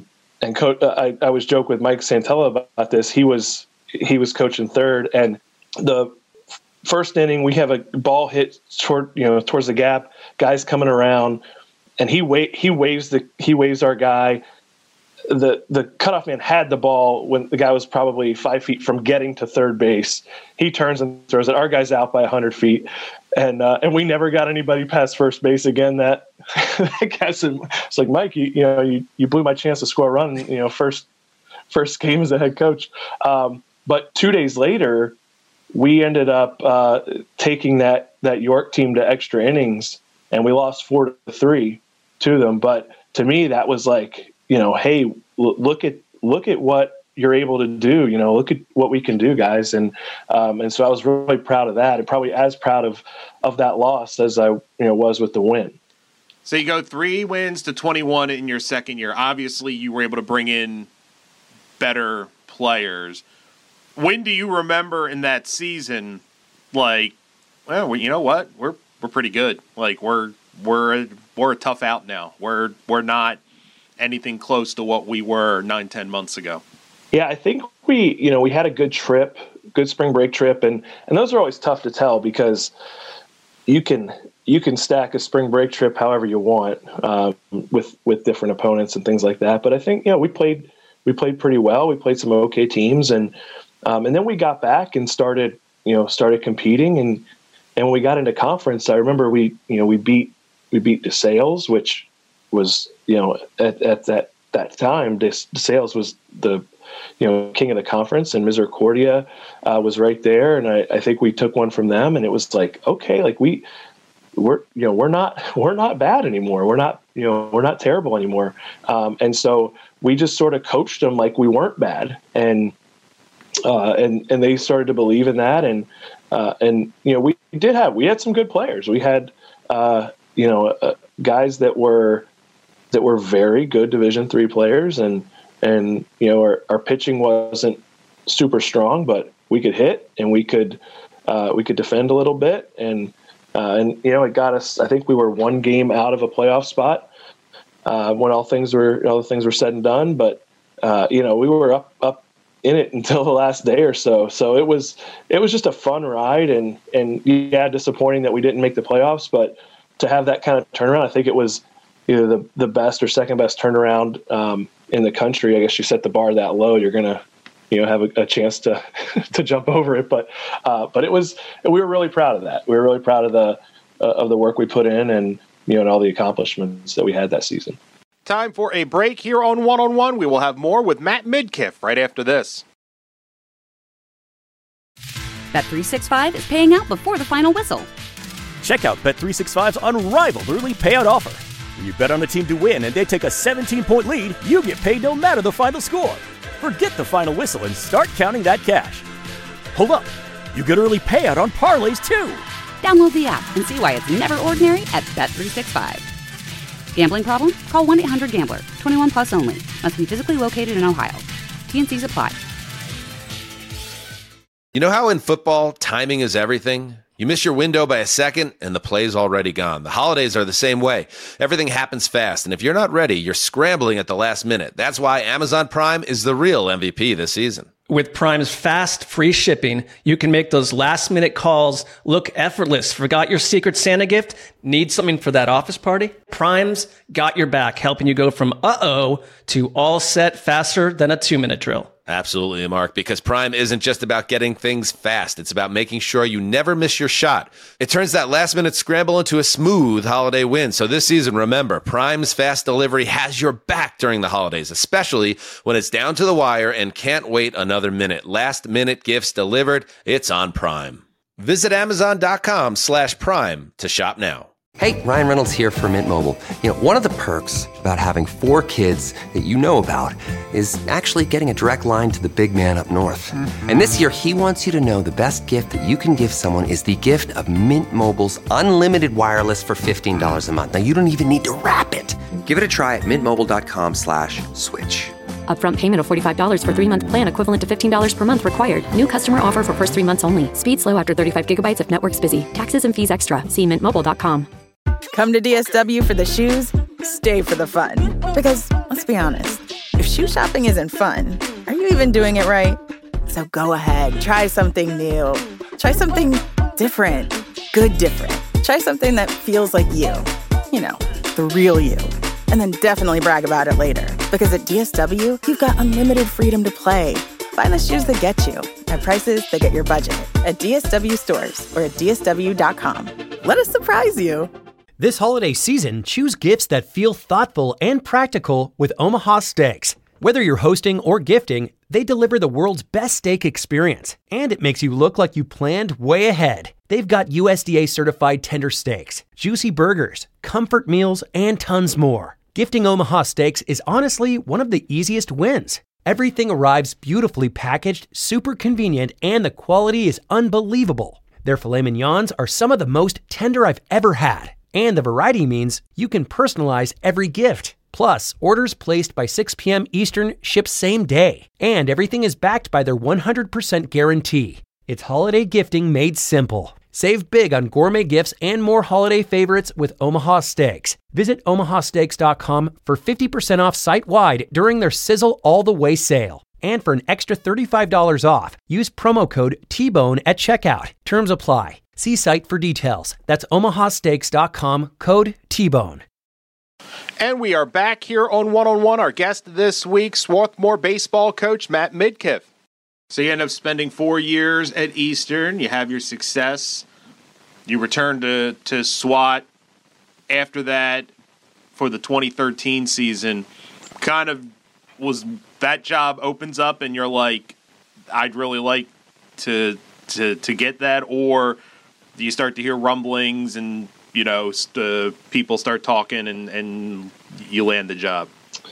and co- I, I was joking with Mike Santella about this. He was he was coaching third, and the first inning we have a ball hit toward you know towards the gap. Guys coming around, and he wa- he waves the he waves our guy. The the cutoff man had the ball when the guy was probably five feet from getting to third base. He turns and throws it. Our guy's out by a hundred feet, and uh, and we never got anybody past first base again. That that guy's it's like Mike, you you know you, you blew my chance to score a run. You know first first game as a head coach. Um, but two days later, we ended up uh, taking that that York team to extra innings, and we lost four to three to them. But to me, that was like, you know, hey, l- look at look at what you're able to do. You know, look at what we can do, guys. And um, and so I was really proud of that, and probably as proud of of that loss as I you know was with the win. So you go three wins to twenty-one in your second year. Obviously, you were able to bring in better players. When do you remember in that season, like, well, you know what, we're we're pretty good. Like we're we're we're a tough out now. We're we're not anything close to what we were nine, ten months ago. Yeah, I think we, you know, we had a good trip, good spring break trip, and and those are always tough to tell because you can you can stack a spring break trip however you want uh, with with different opponents and things like that. But I think you know we played we played pretty well. We played some okay teams, and um, and then we got back and started you know started competing, and and when we got into conference, I remember we you know we beat we beat DeSales, which was you know at, at that that time DeSales was the you know king of the conference, and Misericordia uh, was right there, and I, I think we took one from them, and it was like, okay, like we we're you know we're not we're not bad anymore, we're not you know we're not terrible anymore, um, and so we just sort of coached them like we weren't bad, and uh, and and they started to believe in that, and uh, and you know we did have we had some good players, we had uh, you know uh, guys that were that were very good Division three players, and and you know our, our pitching wasn't super strong, but we could hit and we could uh, we could defend a little bit, and uh, and you know it got us. I think we were one game out of a playoff spot uh, when all things were all the things were said and done. But uh, you know we were up up in it until the last day or so. So it was it was just a fun ride, and and yeah, disappointing that we didn't make the playoffs, but to have that kind of turnaround, I think it was either the the best or second best turnaround um, in the country. I guess you set the bar that low, you're gonna, you know, have a, a chance to to jump over it. But uh, but it was we were really proud of that. We were really proud of the uh, of the work we put in, and you know, and all the accomplishments that we had that season. Time for a break here on One on One. We will have more with Matt Midkiff right after this. Bet three sixty-five is paying out before the final whistle. Check out Bet three sixty-five's unrivaled early payout offer. When you bet on a team to win and they take a seventeen-point lead, you get paid no matter the final score. Forget the final whistle and start counting that cash. Hold up. You get early payout on parlays, too. Download the app and see why it's never ordinary at Bet three sixty-five. Gambling problem? Call one eight hundred gambler. twenty-one plus only. Must be physically located in Ohio. T N Cs apply. You know how in football, timing is everything? You miss your window by a second, and the play's already gone. The holidays are the same way. Everything happens fast, and if you're not ready, you're scrambling at the last minute. That's why Amazon Prime is the real M V P this season. With Prime's fast, free shipping, you can make those last-minute calls look effortless. Forgot your Secret Santa gift? Need something for that office party? Prime's got your back, helping you go from uh-oh to all set faster than a two-minute drill. Absolutely, Mark, because Prime isn't just about getting things fast. It's about making sure you never miss your shot. It turns that last-minute scramble into a smooth holiday win. So this season, remember, Prime's fast delivery has your back during the holidays, especially when it's down to the wire and can't wait another minute. Last-minute gifts delivered. It's on Prime. Visit Amazon.com slash Prime to shop now. Hey, Ryan Reynolds here for Mint Mobile. You know, one of the perks about having four kids that you know about is actually getting a direct line to the big man up north. Mm-hmm. And this year, he wants you to know the best gift that you can give someone is the gift of Mint Mobile's unlimited wireless for fifteen dollars a month. Now, you don't even need to wrap it. Give it a try at mintmobile.com slash switch. Upfront payment of forty-five dollars for three-month plan equivalent to fifteen dollars per month required. New customer offer for first three months only. Speed slow after thirty-five gigabytes if network's busy. Taxes and fees extra. See mint mobile dot com. Come to D S W for the shoes, stay for the fun. Because, let's be honest, if shoe shopping isn't fun, are you even doing it right? So go ahead, try something new. Try something different. Good different. Try something that feels like you. You know, the real you. And then definitely brag about it later. Because at D S W, you've got unlimited freedom to play. Find the shoes that get you at prices that get your budget at D S W stores or at D S W dot com. Let us surprise you. This holiday season, choose gifts that feel thoughtful and practical with Omaha Steaks. Whether you're hosting or gifting, they deliver the world's best steak experience, and it makes you look like you planned way ahead. They've got U S D A-certified tender steaks, juicy burgers, comfort meals, and tons more. Gifting Omaha Steaks is honestly one of the easiest wins. Everything arrives beautifully packaged, super convenient, and the quality is unbelievable. Their filet mignons are some of the most tender I've ever had, and the variety means you can personalize every gift. Plus, orders placed by six p.m. Eastern ship same day, and everything is backed by their one hundred percent guarantee. It's holiday gifting made simple. Save big on gourmet gifts and more holiday favorites with Omaha Steaks. Visit omaha steaks dot com for fifty percent off site-wide during their Sizzle All the Way sale. And for an extra thirty-five dollars off, use promo code T bone at checkout. Terms apply. See site for details. That's omaha steaks dot com, code T bone. And we are back here on One on One. Our guest this week, Swarthmore baseball coach Matt Midkiff. So you end up spending four years at Eastern. You have your success. You return to, to SWAT after that for the twenty thirteen season. Kind of was that job opens up and you're like, I'd really like to to to get that, or do you start to hear rumblings and you know, st- uh, people start talking and, and you land the job?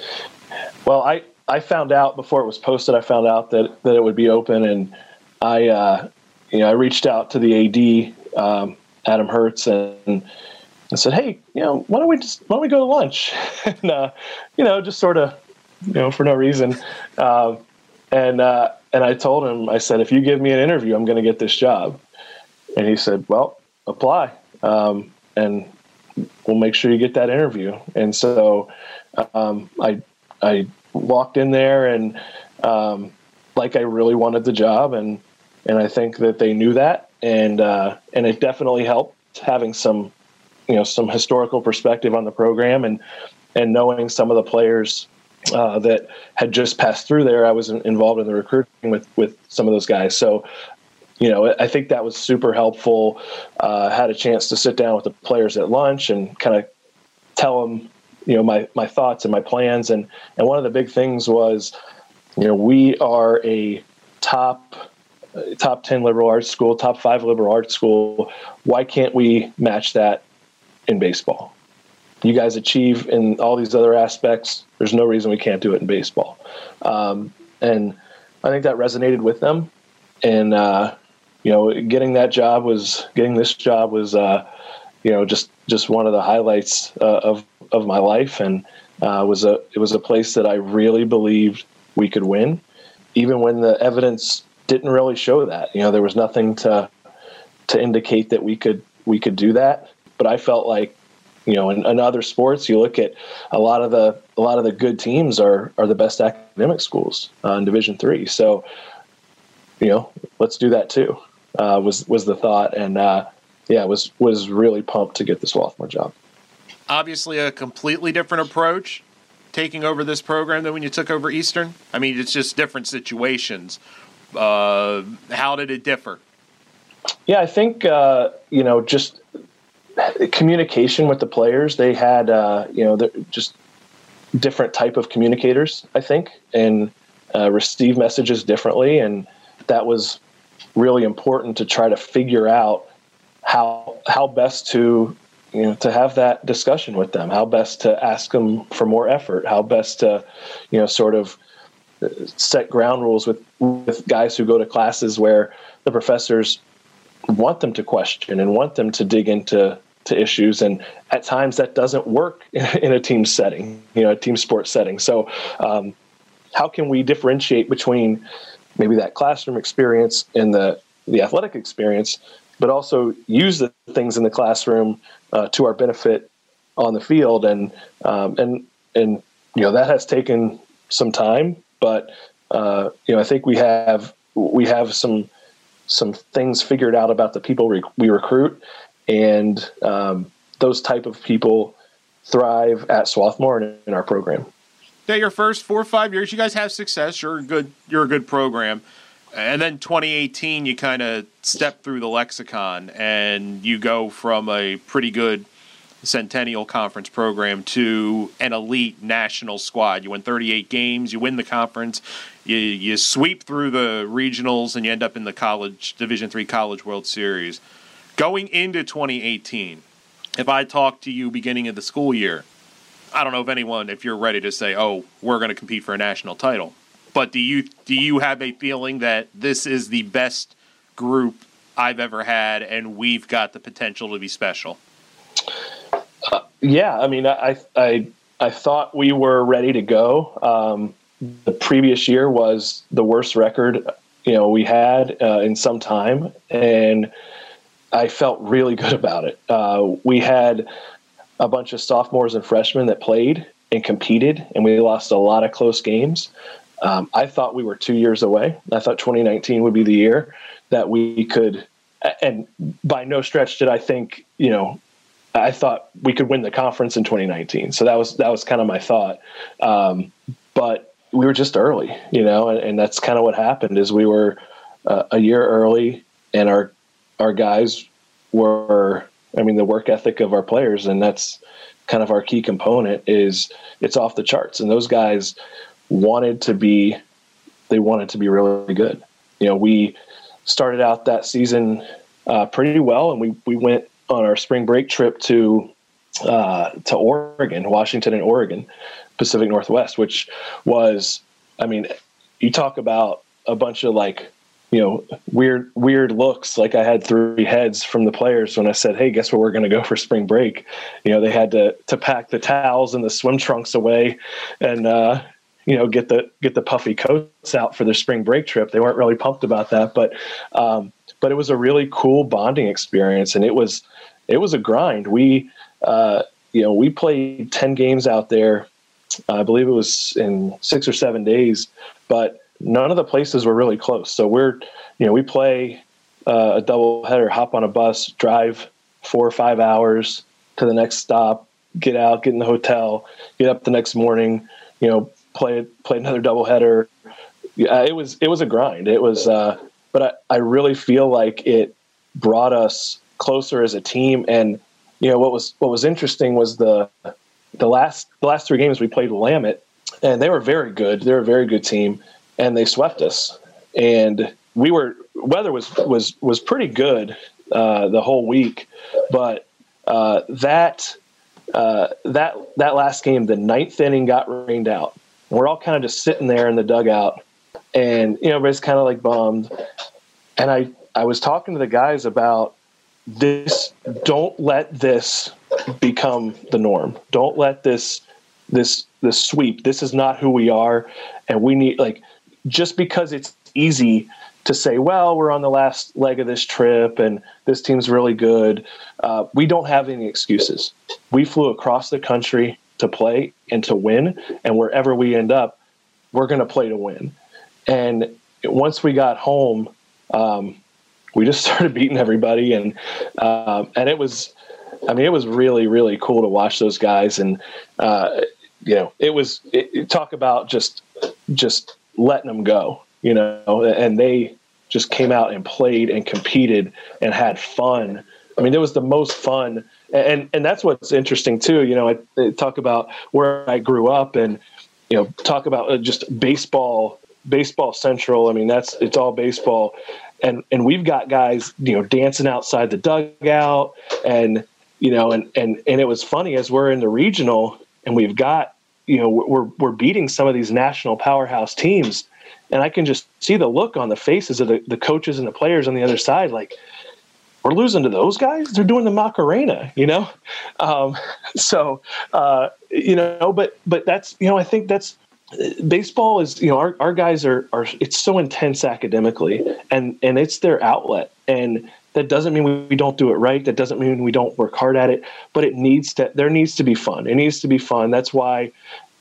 Well, I, I found out before it was posted, I found out that, that it would be open. And I, uh, you know, I reached out to the A D, um, Adam Hertz, and I said, hey, you know, why don't we just, why don't we go to lunch? and, uh, you know, just sort of, you know, for no reason. Um, and, uh, and I told him, I said, if you give me an interview, I'm going to get this job. And he said, well, apply. Um, and we'll make sure you get that interview. And so um, I I walked in there and um, like I really wanted the job, and and I think that they knew that, and uh, and it definitely helped having some you know some historical perspective on the program, and and knowing some of the players uh, that had just passed through there. I was involved in the recruiting with with some of those guys, so. You know, I think that was super helpful. Uh, had a chance to sit down with the players at lunch and kind of tell them, you know, my, my thoughts and my plans. And, and one of the big things was, you know, we are a top, uh, top ten liberal arts school, top five liberal arts school. Why can't we match that in baseball? You guys achieve in all these other aspects. There's no reason we can't do it in baseball. Um, and I think that resonated with them. And, uh, you know, getting that job was getting this job was, uh, you know, just, just one of the highlights uh, of, of my life. And uh, was a, it was a place that I really believed we could win, even when the evidence didn't really show that. You know, there was nothing to, to indicate that we could, we could do that. But I felt like, you know, in, in other sports, you look at a lot of the, a lot of the good teams are, are the best academic schools uh, in Division three. So, you know, let's do that too. Uh, was was the thought, and uh, yeah, was was really pumped to get the Swarthmore job. Obviously, a completely different approach taking over this program than when you took over Eastern. I mean, it's just different situations. Uh, how did it differ? Yeah, I think uh, you know just communication with the players. They had uh, you know just different type of communicators, I think, and uh, receive messages differently, and that was really important to try to figure out how how best to you know to have that discussion with them, how best to ask them for more effort, how best to you know sort of set ground rules with with guys who go to classes where the professors want them to question and want them to dig into to issues, and at times that doesn't work in a team setting, you know, a team sports setting. So um, how can we differentiate between maybe that classroom experience and the, the athletic experience, but also use the things in the classroom uh, to our benefit on the field. And, um, and, and, you know, that has taken some time, but uh, you know, I think we have we have some some things figured out about the people we, we recruit, and um, those type of people thrive at Swarthmore and in our program. Yeah, your first four or five years, you guys have success. You're a good, you're a good program. And then twenty eighteen, you kind of step through the lexicon and you go from a pretty good Centennial Conference program to an elite national squad. You win thirty-eight games, you win the conference, you you sweep through the regionals, and you end up in the college Division three College World Series. Going into twenty eighteen, if I talk to you beginning of the school year, I don't know if anyone, if you're ready to say, oh, we're going to compete for a national title. But do you do you have a feeling that this is the best group I've ever had and we've got the potential to be special? Uh, yeah, I mean, I, I I thought we were ready to go. Um, the previous year was the worst record, you know, we had uh, in some time, and I felt really good about it. Uh, we had a bunch of sophomores and freshmen that played and competed, and we lost a lot of close games. Um, I thought we were two years away. I thought twenty nineteen would be the year that we could, and by no stretch did I think, you know, I thought we could win the conference in twenty nineteen. So that was, that was kind of my thought. Um, but we were just early, you know, and, and that's kind of what happened is we were uh, a year early, and our, our guys were, I mean, the work ethic of our players, and that's kind of our key component, is it's off the charts. And those guys wanted to be, they wanted to be really good. You know, we started out that season uh, pretty well, and we, we went on our spring break trip to, uh, to Oregon, Washington and Oregon, Pacific Northwest, which was, I mean, you talk about a bunch of like, you know, weird, weird looks. Like I had three heads from the players when I said, hey, guess where we're going to go for spring break? You know, they had to, to pack the towels and the swim trunks away and, uh, you know, get the, get the puffy coats out for their spring break trip. They weren't really pumped about that, but, um, but it was a really cool bonding experience. And it was, it was a grind. We, uh, you know, we played ten games out there. I believe it was in six or seven days, but none of the places were really close. So we're, you know, we play uh, a doubleheader, hop on a bus, drive four or five hours to the next stop, get out, get in the hotel, get up the next morning, you know, play play another doubleheader. Yeah, it was it was a grind. It was, uh, but I, I really feel like it brought us closer as a team. And you know what was what was interesting was the the last the last three games we played Willamette, and they were very good. They're a very good team. And they swept us, and we were weather was was was pretty good uh, the whole week, but uh, that uh, that that last game, the ninth inning, got rained out. And we're all kind of just sitting there in the dugout, and you know, everybody's kind of like bummed. And I I was talking to the guys about this. Don't let this become the norm. Don't let this this this sweep. This is not who we are, and we need like. Just because it's easy to say, well, we're on the last leg of this trip and this team's really good, uh, we don't have any excuses. We flew across the country to play and to win, and wherever we end up, we're going to play to win. And once we got home, um, we just started beating everybody, and uh, and it was, I mean, it was really, really cool to watch those guys, and uh, you know, it was it, it, talk about just just. letting them go, you know, and they just came out and played and competed and had fun. I mean, it was the most fun. And, and that's what's interesting too. You know, I, I talk about where I grew up and, you know, talk about just baseball, baseball central. I mean, that's, it's all baseball. And, and we've got guys, you know, dancing outside the dugout and, you know, and, and, and it was funny as we're in the regional and we've got, you know, we're we're beating some of these national powerhouse teams, and I can just see the look on the faces of the, the coaches and the players on the other side. Like, we're losing to those guys? They're doing the Macarena, you know? Um, so, uh, you know, but but that's, you know, I think that's baseball is, you know, our, our guys are, are, it's so intense academically, and, and it's their outlet. And that doesn't mean we, we don't do it right. That doesn't mean we don't work hard at it, but it needs to, there needs to be fun. It needs to be fun. That's why,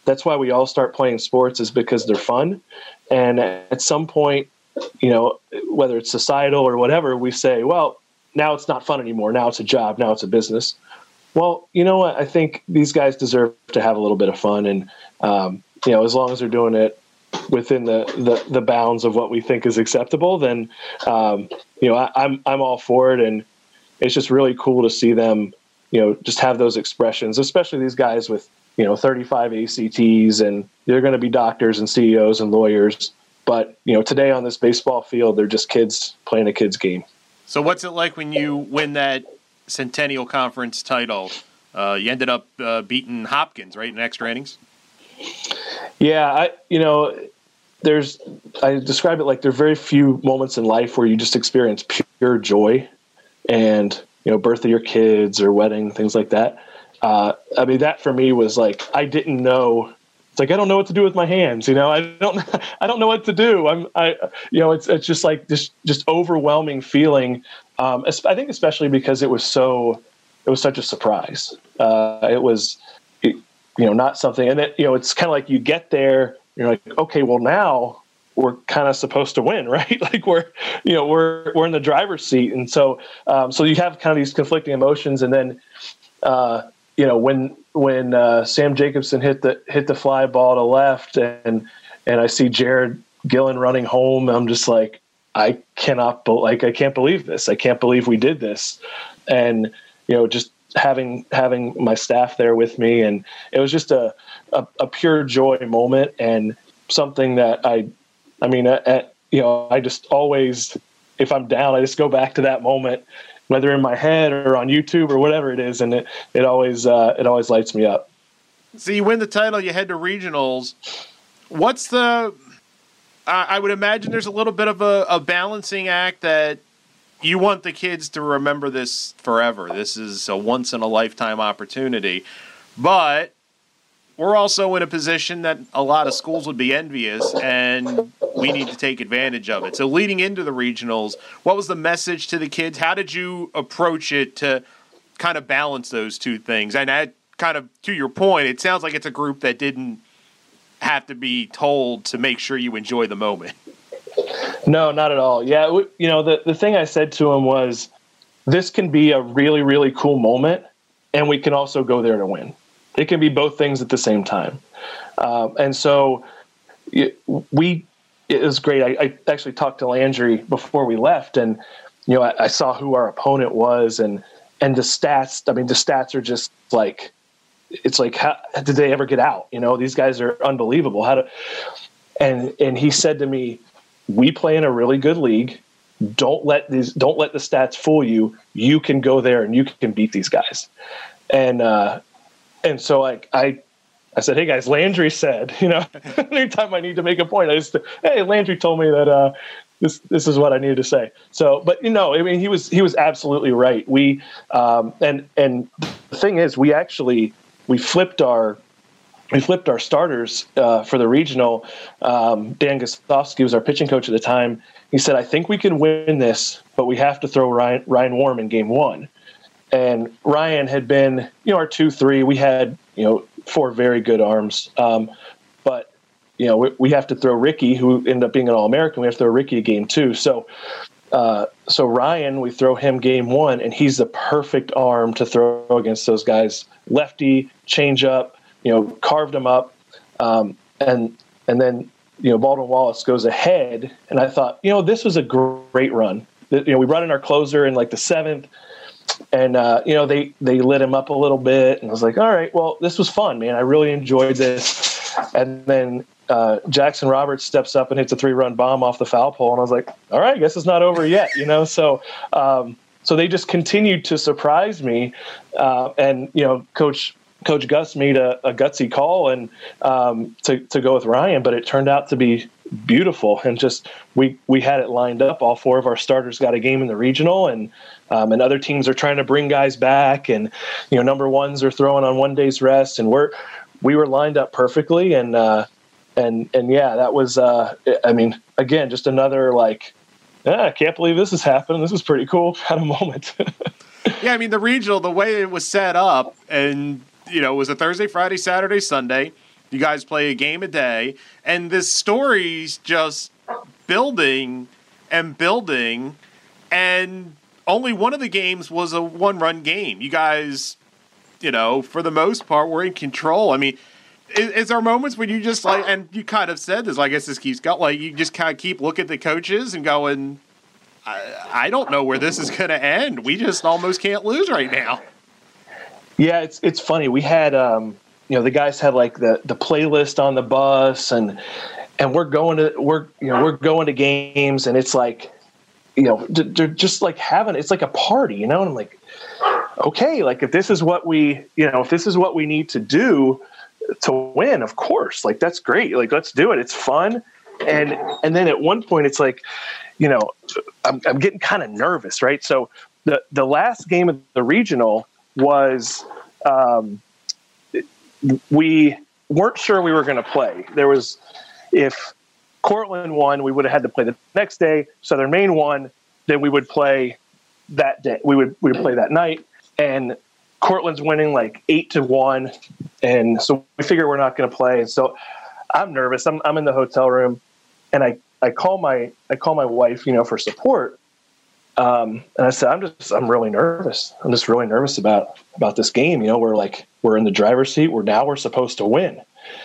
that's why we all start playing sports, is because they're fun. And at some point, you know, whether it's societal or whatever, we say, well, now it's not fun anymore. Now it's a job. Now it's a business. Well, you know what? I think these guys deserve to have a little bit of fun. And, um, you know, as long as they're doing it within the, the, the bounds of what we think is acceptable, then, um, you know, I, I'm, I'm all for it. And it's just really cool to see them, you know, just have those expressions, especially these guys with, you know, thirty-five A C Ts, and they're going to be doctors and C E Os and lawyers. But, you know, today on this baseball field, they're just kids playing a kid's game. So what's it like when you win that Centennial Conference title? Uh, you ended up uh, beating Hopkins, right, in extra innings? Yeah, I, you know, there's, I describe it like there are very few moments in life where you just experience pure joy, and, you know, birth of your kids or wedding, things like that. Uh, I mean, that for me was like, I didn't know. It's like, I don't know what to do with my hands. You know, I don't, I don't know what to do. I'm, I, you know, it's, it's just like this, just overwhelming feeling. Um, I think especially because it was so, it was such a surprise. Uh, it was, it, you know, not something, and it, you know, it's kind of like you get there, you're like, okay, well now we're kind of supposed to win, right? Like we're, you know, we're, we're in the driver's seat. And so, um, so you have kind of these conflicting emotions. And then, uh, you know, when, when uh, Sam Jacobson hit the, hit the fly ball to left, and, and I see Jared Gillen running home, I'm just like, I cannot, like, I can't believe this. I can't believe we did this. And, you know, just having, having my staff there with me, and it was just a, a, a pure joy moment, and something that I, I mean, at, at, you know, I just always, if I'm down, I just go back to that moment, whether in my head or on YouTube or whatever it is. And it, it always, uh, it always lights me up. So you win the title, you head to regionals. What's the, uh, I would imagine there's a little bit of a, a balancing act that you want the kids to remember this forever. This is a once in a lifetime opportunity, but we're also in a position that a lot of schools would be envious, and we need to take advantage of it. So leading into the regionals, what was the message to the kids? How did you approach it to kind of balance those two things? And that kind of, to your point, it sounds like it's a group that didn't have to be told to make sure you enjoy the moment. No, not at all. Yeah. We, you know, the, the thing I said to him was, this can be a really, really cool moment, and we can also go there to win. It can be both things at the same time. Um, and so it, we, it was great. I, I actually talked to Landry before we left, and, you know, I, I saw who our opponent was, and, and the stats, I mean, the stats are just like, it's like, how did they ever get out? You know, these guys are unbelievable. How to, and, and he said to me, we play in a really good league. Don't let these, don't let the stats fool you. You can go there and you can beat these guys. And, uh, And so like I, I said, hey guys, Landry said, you know, anytime I need to make a point, I just, hey, Landry told me that uh, this this is what I needed to say. So, but you know, I mean, he was he was absolutely right. We um, and and the thing is, we actually we flipped our we flipped our starters uh, for the regional. Um, Dan Gostowski was our pitching coach at the time. He said, I think we can win this, but we have to throw Ryan Ryan Warm in game one. And Ryan had been, you know, our two, three. We had, you know, four very good arms. Um, but, you know, we, we have to throw Ricky, who ended up being an All-American. We have to throw Ricky a game two. So, uh, so Ryan, we throw him game one, and he's the perfect arm to throw against those guys. Lefty, change up, you know, carved him up. Um, and and then, you know, Baldwin Wallace goes ahead. And I thought, you know, this was a great run. You know, we run in our closer in like the seventh. And, uh, you know, they, they lit him up a little bit, and I was like, all right, well, this was fun, man. I really enjoyed this. And then uh, Jackson Roberts steps up and hits a three-run bomb off the foul pole, and I was like, all right, I guess it's not over yet, you know? So um, so they just continued to surprise me. Uh, and, you know, Coach Coach Gus made a, a gutsy call and um, to, to go with Ryan, but it turned out to be beautiful. And just we we had it lined up. All four of our starters got a game in the regional, and um, and other teams are trying to bring guys back, and you know number ones are throwing on one day's rest, and we're we were lined up perfectly. And uh, and and yeah, that was uh, I mean, again, just another like, ah, I can't believe this is happening. This is pretty cool kind of moment. Yeah, I mean the regional, the way it was set up, and you know, it was a Thursday, Friday, Saturday, Sunday. You guys play a game a day, and this story's just building and building, and only one of the games was a one-run game. You guys, you know, for the most part, were in control. I mean, is, is there moments when you just like, and you kind of said this, I guess this keeps going, like, you just kind of keep looking at the coaches and going, I, I don't know where this is going to end. We just almost can't lose right now. Yeah, it's it's funny. We had, um, you know, the guys had like the, the playlist on the bus, and and we're going to we're you know we're going to games, and it's like, you know, they're just like having, it's like a party, you know, and I'm like, okay, like if this is what we, you know, if this is what we need to do to win, of course, like that's great. Like, let's do it. It's fun. And, and then at one point it's like, you know, I'm, I'm getting kind of nervous, right? So the, the last game of the regional was, um, we weren't sure we were going to play. There was, if Cortland won, we would have had to play the next day. Southern Maine won, then we would play that day. We would we would play that night, and Cortland's winning like eight to one, and so we figure we're not going to play. And so I'm nervous. I'm I'm in the hotel room, and I, I call my I call my wife, you know, for support. Um, and I said, I'm just I'm really nervous. I'm just really nervous about about this game. You know, we're like we're in the driver's seat. We're now we're supposed to win.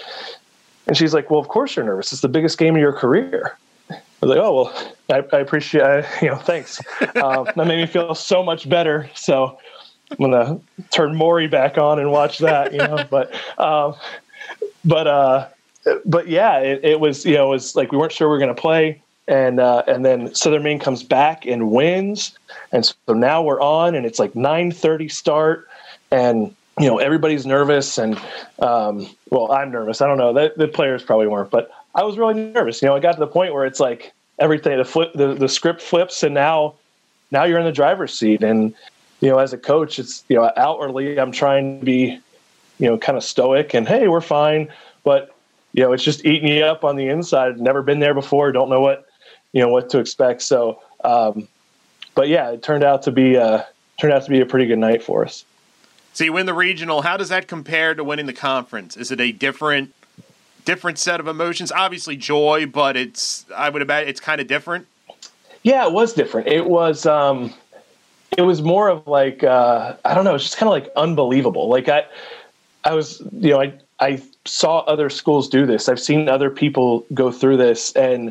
And she's like, well, of course you're nervous. It's the biggest game of your career. I was like, oh, well, I, I appreciate it. You know, thanks. Um, that made me feel so much better. So I'm going to turn Maury back on and watch that, you know, but, um, but, uh, but yeah, it, it was, you know, it was like, we weren't sure we were going to play. And, uh, and then Southern Maine comes back and wins. And so now we're on, and it's like nine thirty start, and, you know, everybody's nervous, and, um, well, I'm nervous. I don't know. The, the players probably weren't, but I was really nervous. You know, I got to the point where it's like everything, the flip, the, the script flips, and now, now you're in the driver's seat. And, you know, as a coach, it's, you know, outwardly I'm trying to be, you know, kind of stoic and, hey, we're fine. But, you know, it's just eating you up on the inside. Never been there before. Don't know what, you know, what to expect. So, um, but yeah, it turned out to be, uh, turned out to be a pretty good night for us. So you win the regional. How does that compare to winning the conference? Is it a different different set of emotions? Obviously joy, but it's I would imagine it's kind of different. Yeah, it was different. It was um, it was more of like uh, I don't know. It's just kind of like unbelievable. Like I I was you know I I saw other schools do this. I've seen other people go through this, and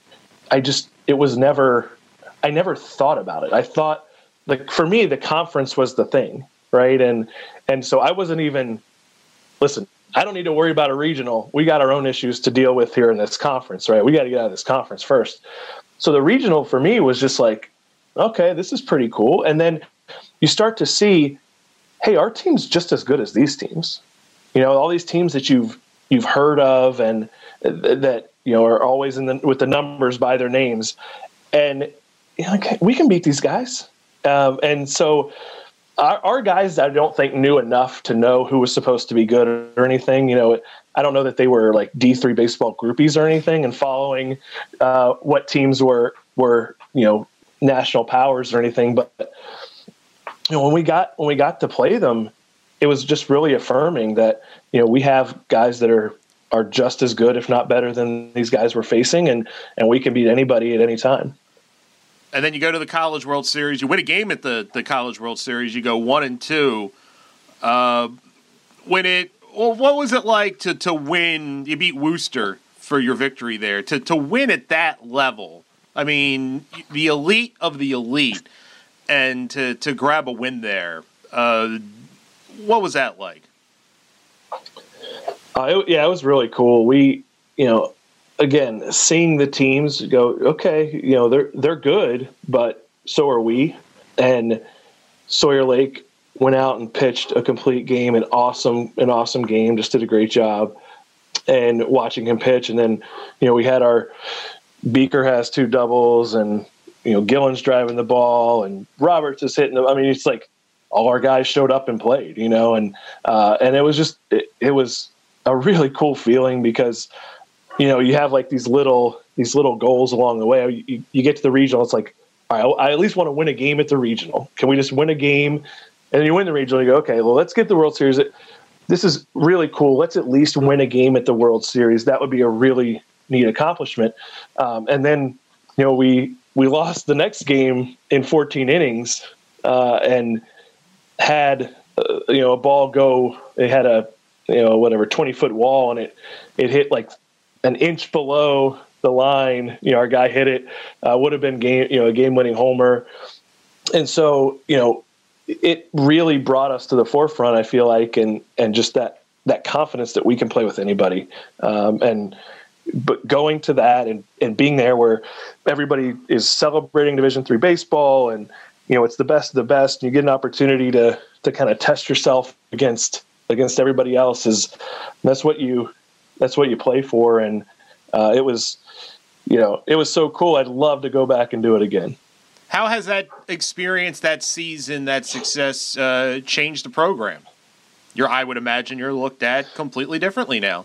I just it was never I never thought about it. I thought like for me the conference was the thing. Right. And, and so I wasn't even, listen, I don't need to worry about a regional. We got our own issues to deal with here in this conference, right? We got to get out of this conference first. So the regional for me was just like, okay, this is pretty cool. And then you start to see, hey, our team's just as good as these teams. You know, all these teams that you've, you've heard of, and that, you know, are always in the, with the numbers by their names. And you know, okay, we can beat these guys. Um, and so, Our, our guys, I don't think, knew enough to know who was supposed to be good or anything. You know, I don't know that they were like D three baseball groupies or anything and following uh, what teams were, were, you know, national powers or anything. But, you know, when we got, when we got to play them, it was just really affirming that, you know, we have guys that are, are just as good, if not better than these guys we're facing. And, and we can beat anybody at any time. And then you go to the College World Series. You win a game at the, the College World Series. You go one and two. Uh, when it, well, what was it like to to win? You beat Worcester for your victory there. To to win at that level. I mean, the elite of the elite, and to to grab a win there. Uh, what was that like? Uh, it, yeah, it was really cool. We, you know. Again, seeing the teams go, okay, you know, they're they're good, but so are we. And Sawyer Lake went out and pitched a complete game, an awesome, an awesome game, just did a great job. And watching him pitch, and then, you know, we had our Beaker has two doubles, and, you know, Gillen's driving the ball, and Roberts is hitting them. I mean, it's like all our guys showed up and played, you know, and uh, and it was just it, it was a really cool feeling because, you know, you have like these little these little goals along the way. You, you get to the regional, it's like, all right, I at least want to win a game at the regional. Can we just win a game? And then you win the regional, you go, okay, well, let's get the World Series. this is really cool. Let's at least win a game at the World Series. That would be a really neat accomplishment. Um, and then, you know, we we lost the next game in fourteen innings uh, and had uh, you know a ball go. It had a you know whatever twenty foot wall, and it it hit like an inch below the line. You know, our guy hit it. Uh, would have been game you know a game winning homer. And so you know. It really brought us to the forefront, I feel like, and and just that that confidence that we can play with anybody. Um, and but going to that and, and being there where everybody is celebrating Division three baseball, and you know it's the best of the best, and you get an opportunity to to kind of test yourself against against everybody else. Is that's what you that's what you play for, and uh, it was you know it was so cool. I'd love to go back and do it again. How has that experience, that season, that success uh, changed the program? You're, I would imagine you're looked at completely differently now.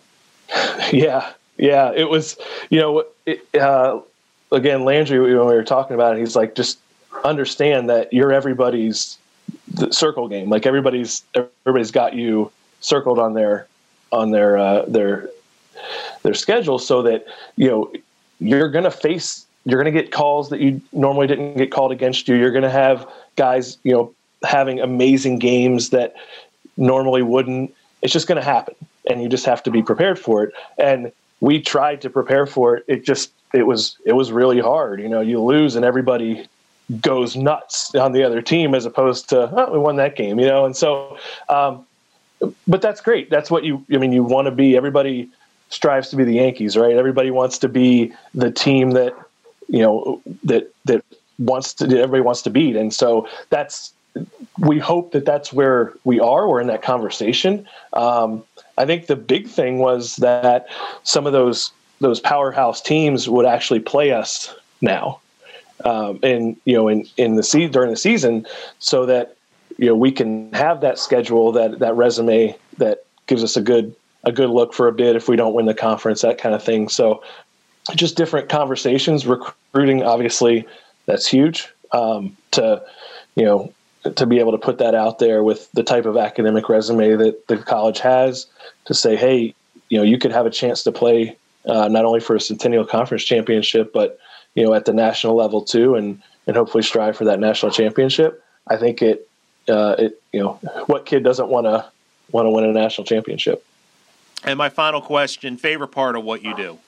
Yeah, yeah. It was, you know, it, uh, again, Landry, when we were talking about it, he's like, just understand that you're everybody's circle game. Like everybody's, everybody's got you circled on their, on their, uh, their, their schedule, so that you know you're going to face. You're going to get calls that you normally didn't get called against you. You're going to have guys, you know, having amazing games that normally wouldn't. It's just going to happen, and you just have to be prepared for it. And we tried to prepare for it. It just, it was, it was really hard. You know, you lose and everybody goes nuts on the other team, as opposed to, oh, we won that game, you know? And so, um, but that's great. That's what you, I mean, you want to be, everybody strives to be the Yankees, right? Everybody wants to be the team that, you know, that, that wants to, everybody wants to beat. And so that's, we hope that that's where we are. We're in that conversation. Um, I think the big thing was that some of those, those powerhouse teams would actually play us now. Um, and, you know, in, in the season, during the season, so that, you know, we can have that schedule, that, that resume that gives us a good, a good look for a bid if we don't win the conference, that kind of thing. So, just different conversations. Recruiting, obviously, that's huge. Um, to, you know, to be able to put that out there with the type of academic resume that the college has, to say, hey, you know, you could have a chance to play uh, not only for a Centennial Conference championship, but you know, at the national level too, and and hopefully strive for that national championship. I think it, uh, it, you know, what kid doesn't want to want to win a national championship? And my final question: favorite part of what you do?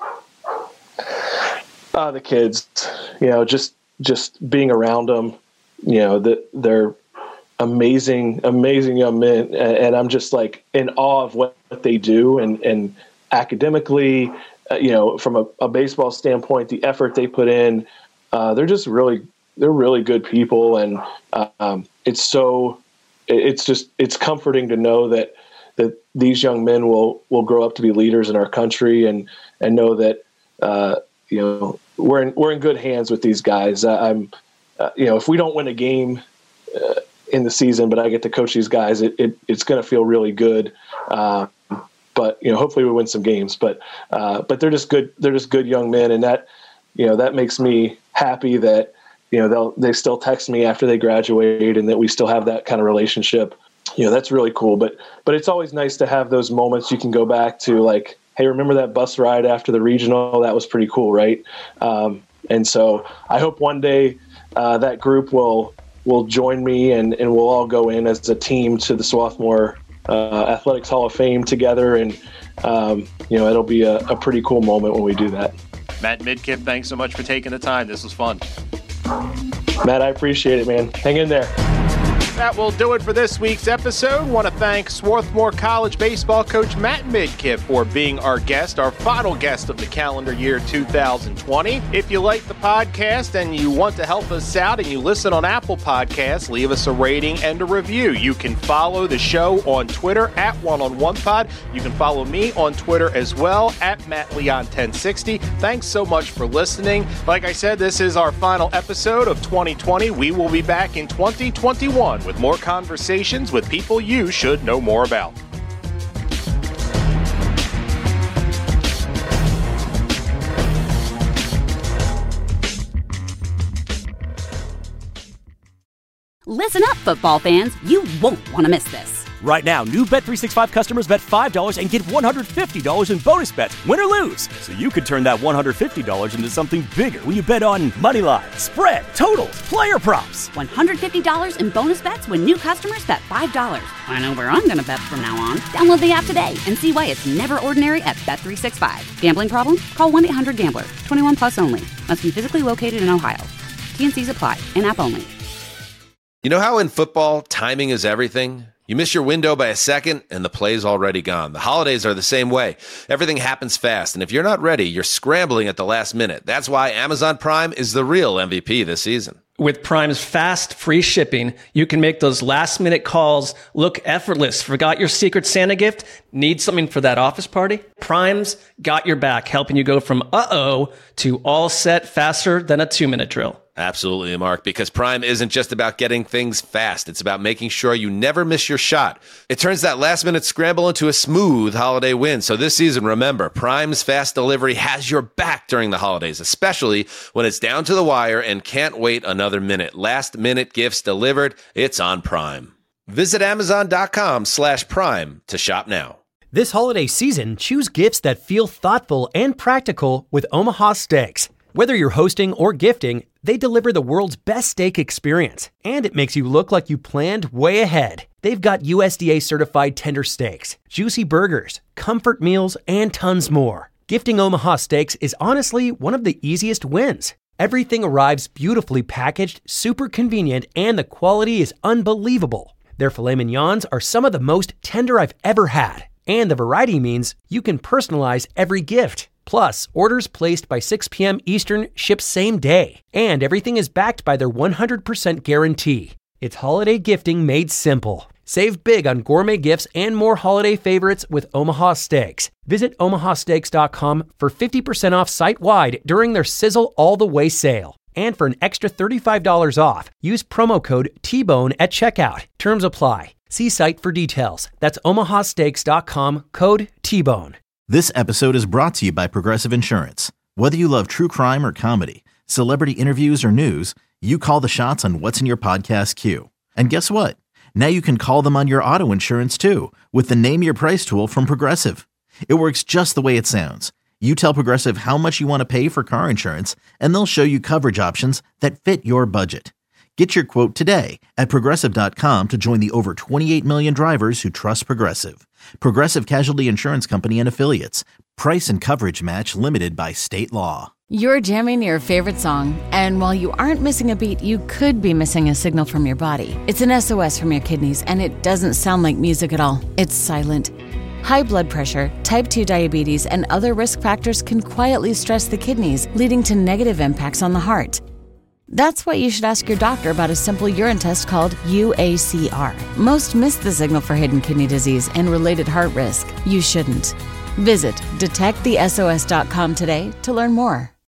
Uh, the kids, you know, just just being around them, you know, that they're amazing, amazing young men, and, and I'm just like in awe of what, what they do, and and academically, uh, you know, from a, a baseball standpoint, the effort they put in, uh, they're just really, they're really good people, and um, it's so, it's just, it's comforting to know that that these young men will will grow up to be leaders in our country, and and know that. Uh, You know, we're in, we're in good hands with these guys. Uh, I'm, uh, you know, if we don't win a game uh, in the season, but I get to coach these guys, it, it it's going to feel really good. Uh, but you know, hopefully we win some games. But uh, but they're just good. They're just good young men, and that you know that makes me happy that you know they'll they still text me after they graduate, and that we still have that kind of relationship. You know, that's really cool. But but it's always nice to have those moments you can go back to, like, hey, remember that bus ride after the regional? That was pretty cool, right? Um, and so I hope one day uh, that group will will join me, and, and we'll all go in as a team to the Swarthmore uh, Athletics Hall of Fame together. And, um, you know, it'll be a, a pretty cool moment when we do that. Matt Midkiff, thanks so much for taking the time. This was fun. Matt, I appreciate it, man. Hang in there. That will do it for this week's episode. Want to thank Swarthmore College baseball coach Matt Midkiff for being our guest, our final guest of the calendar year two thousand twenty. If you like the podcast and you want to help us out and you listen on Apple Podcasts, leave us a rating and a review. You can follow the show on Twitter at one on one pod. You can follow me on Twitter as well at Matt Leon ten sixty. Thanks so much for listening. Like I said, this is our final episode of twenty twenty. We will be back in twenty twenty-one with more conversations with people you should know more about. Listen up, football fans. You won't want to miss this. Right now, new Bet three sixty-five customers bet five dollars and get one hundred fifty dollars in bonus bets, win or lose. So you could turn that one hundred fifty dollars into something bigger when you bet on money line, spread, totals, player props. one hundred fifty dollars in bonus bets when new customers bet five dollars. I know where I'm going to bet from now on. Download the app today and see why it's never ordinary at Bet three sixty-five. Gambling problem? Call one eight hundred gambler. twenty-one plus only. Must be physically located in Ohio. T N Cs apply. In-app only. You know how in football, timing is everything? You miss your window by a second, and the play's already gone. The holidays are the same way. Everything happens fast, and if you're not ready, you're scrambling at the last minute. That's why Amazon Prime is the real M V P this season. With Prime's fast, free shipping, you can make those last-minute calls look effortless. Forgot your Secret Santa gift? Need something for that office party? Prime's got your back, helping you go from uh-oh to all set faster than a two-minute drill. Absolutely, Mark, because Prime isn't just about getting things fast. It's about making sure you never miss your shot. It turns that last-minute scramble into a smooth holiday win. So this season, remember, Prime's fast delivery has your back during the holidays, especially when it's down to the wire and can't wait another minute. Last-minute gifts delivered. It's on Prime. Visit Amazon.com slash Prime to shop now. This holiday season, choose gifts that feel thoughtful and practical with Omaha Steaks. Whether you're hosting or gifting, they deliver the world's best steak experience, and it makes you look like you planned way ahead. They've got U S D A-certified tender steaks, juicy burgers, comfort meals, and tons more. Gifting Omaha Steaks is honestly one of the easiest wins. Everything arrives beautifully packaged, super convenient, and the quality is unbelievable. Their filet mignons are some of the most tender I've ever had, and the variety means you can personalize every gift. Plus, orders placed by six p.m. Eastern ship same day, and everything is backed by their one hundred percent guarantee. It's holiday gifting made simple. Save big on gourmet gifts and more holiday favorites with Omaha Steaks. Visit omaha steaks dot com for fifty percent off site-wide during their Sizzle All the Way sale. And for an extra thirty-five dollars off, use promo code T bone at checkout. Terms apply. See site for details. That's omaha steaks dot com, code T bone. This episode is brought to you by Progressive Insurance. Whether you love true crime or comedy, celebrity interviews or news, you call the shots on what's in your podcast queue. And guess what? Now you can call them on your auto insurance too with the Name Your Price tool from Progressive. It works just the way it sounds. You tell Progressive how much you want to pay for car insurance, and they'll show you coverage options that fit your budget. Get your quote today at progressive dot com to join the over twenty-eight million drivers who trust Progressive. Progressive Casualty Insurance Company and Affiliates. Price and coverage match limited by state law. You're jamming your favorite song, and while you aren't missing a beat, you could be missing a signal from your body. It's an S O S from your kidneys, and it doesn't sound like music at all. It's silent. High blood pressure, type two diabetes, and other risk factors can quietly stress the kidneys, leading to negative impacts on the heart. That's why you should ask your doctor about a simple urine test called U A C R. Most miss the signal for hidden kidney disease and related heart risk. You shouldn't. Visit detect the S O S dot com today to learn more.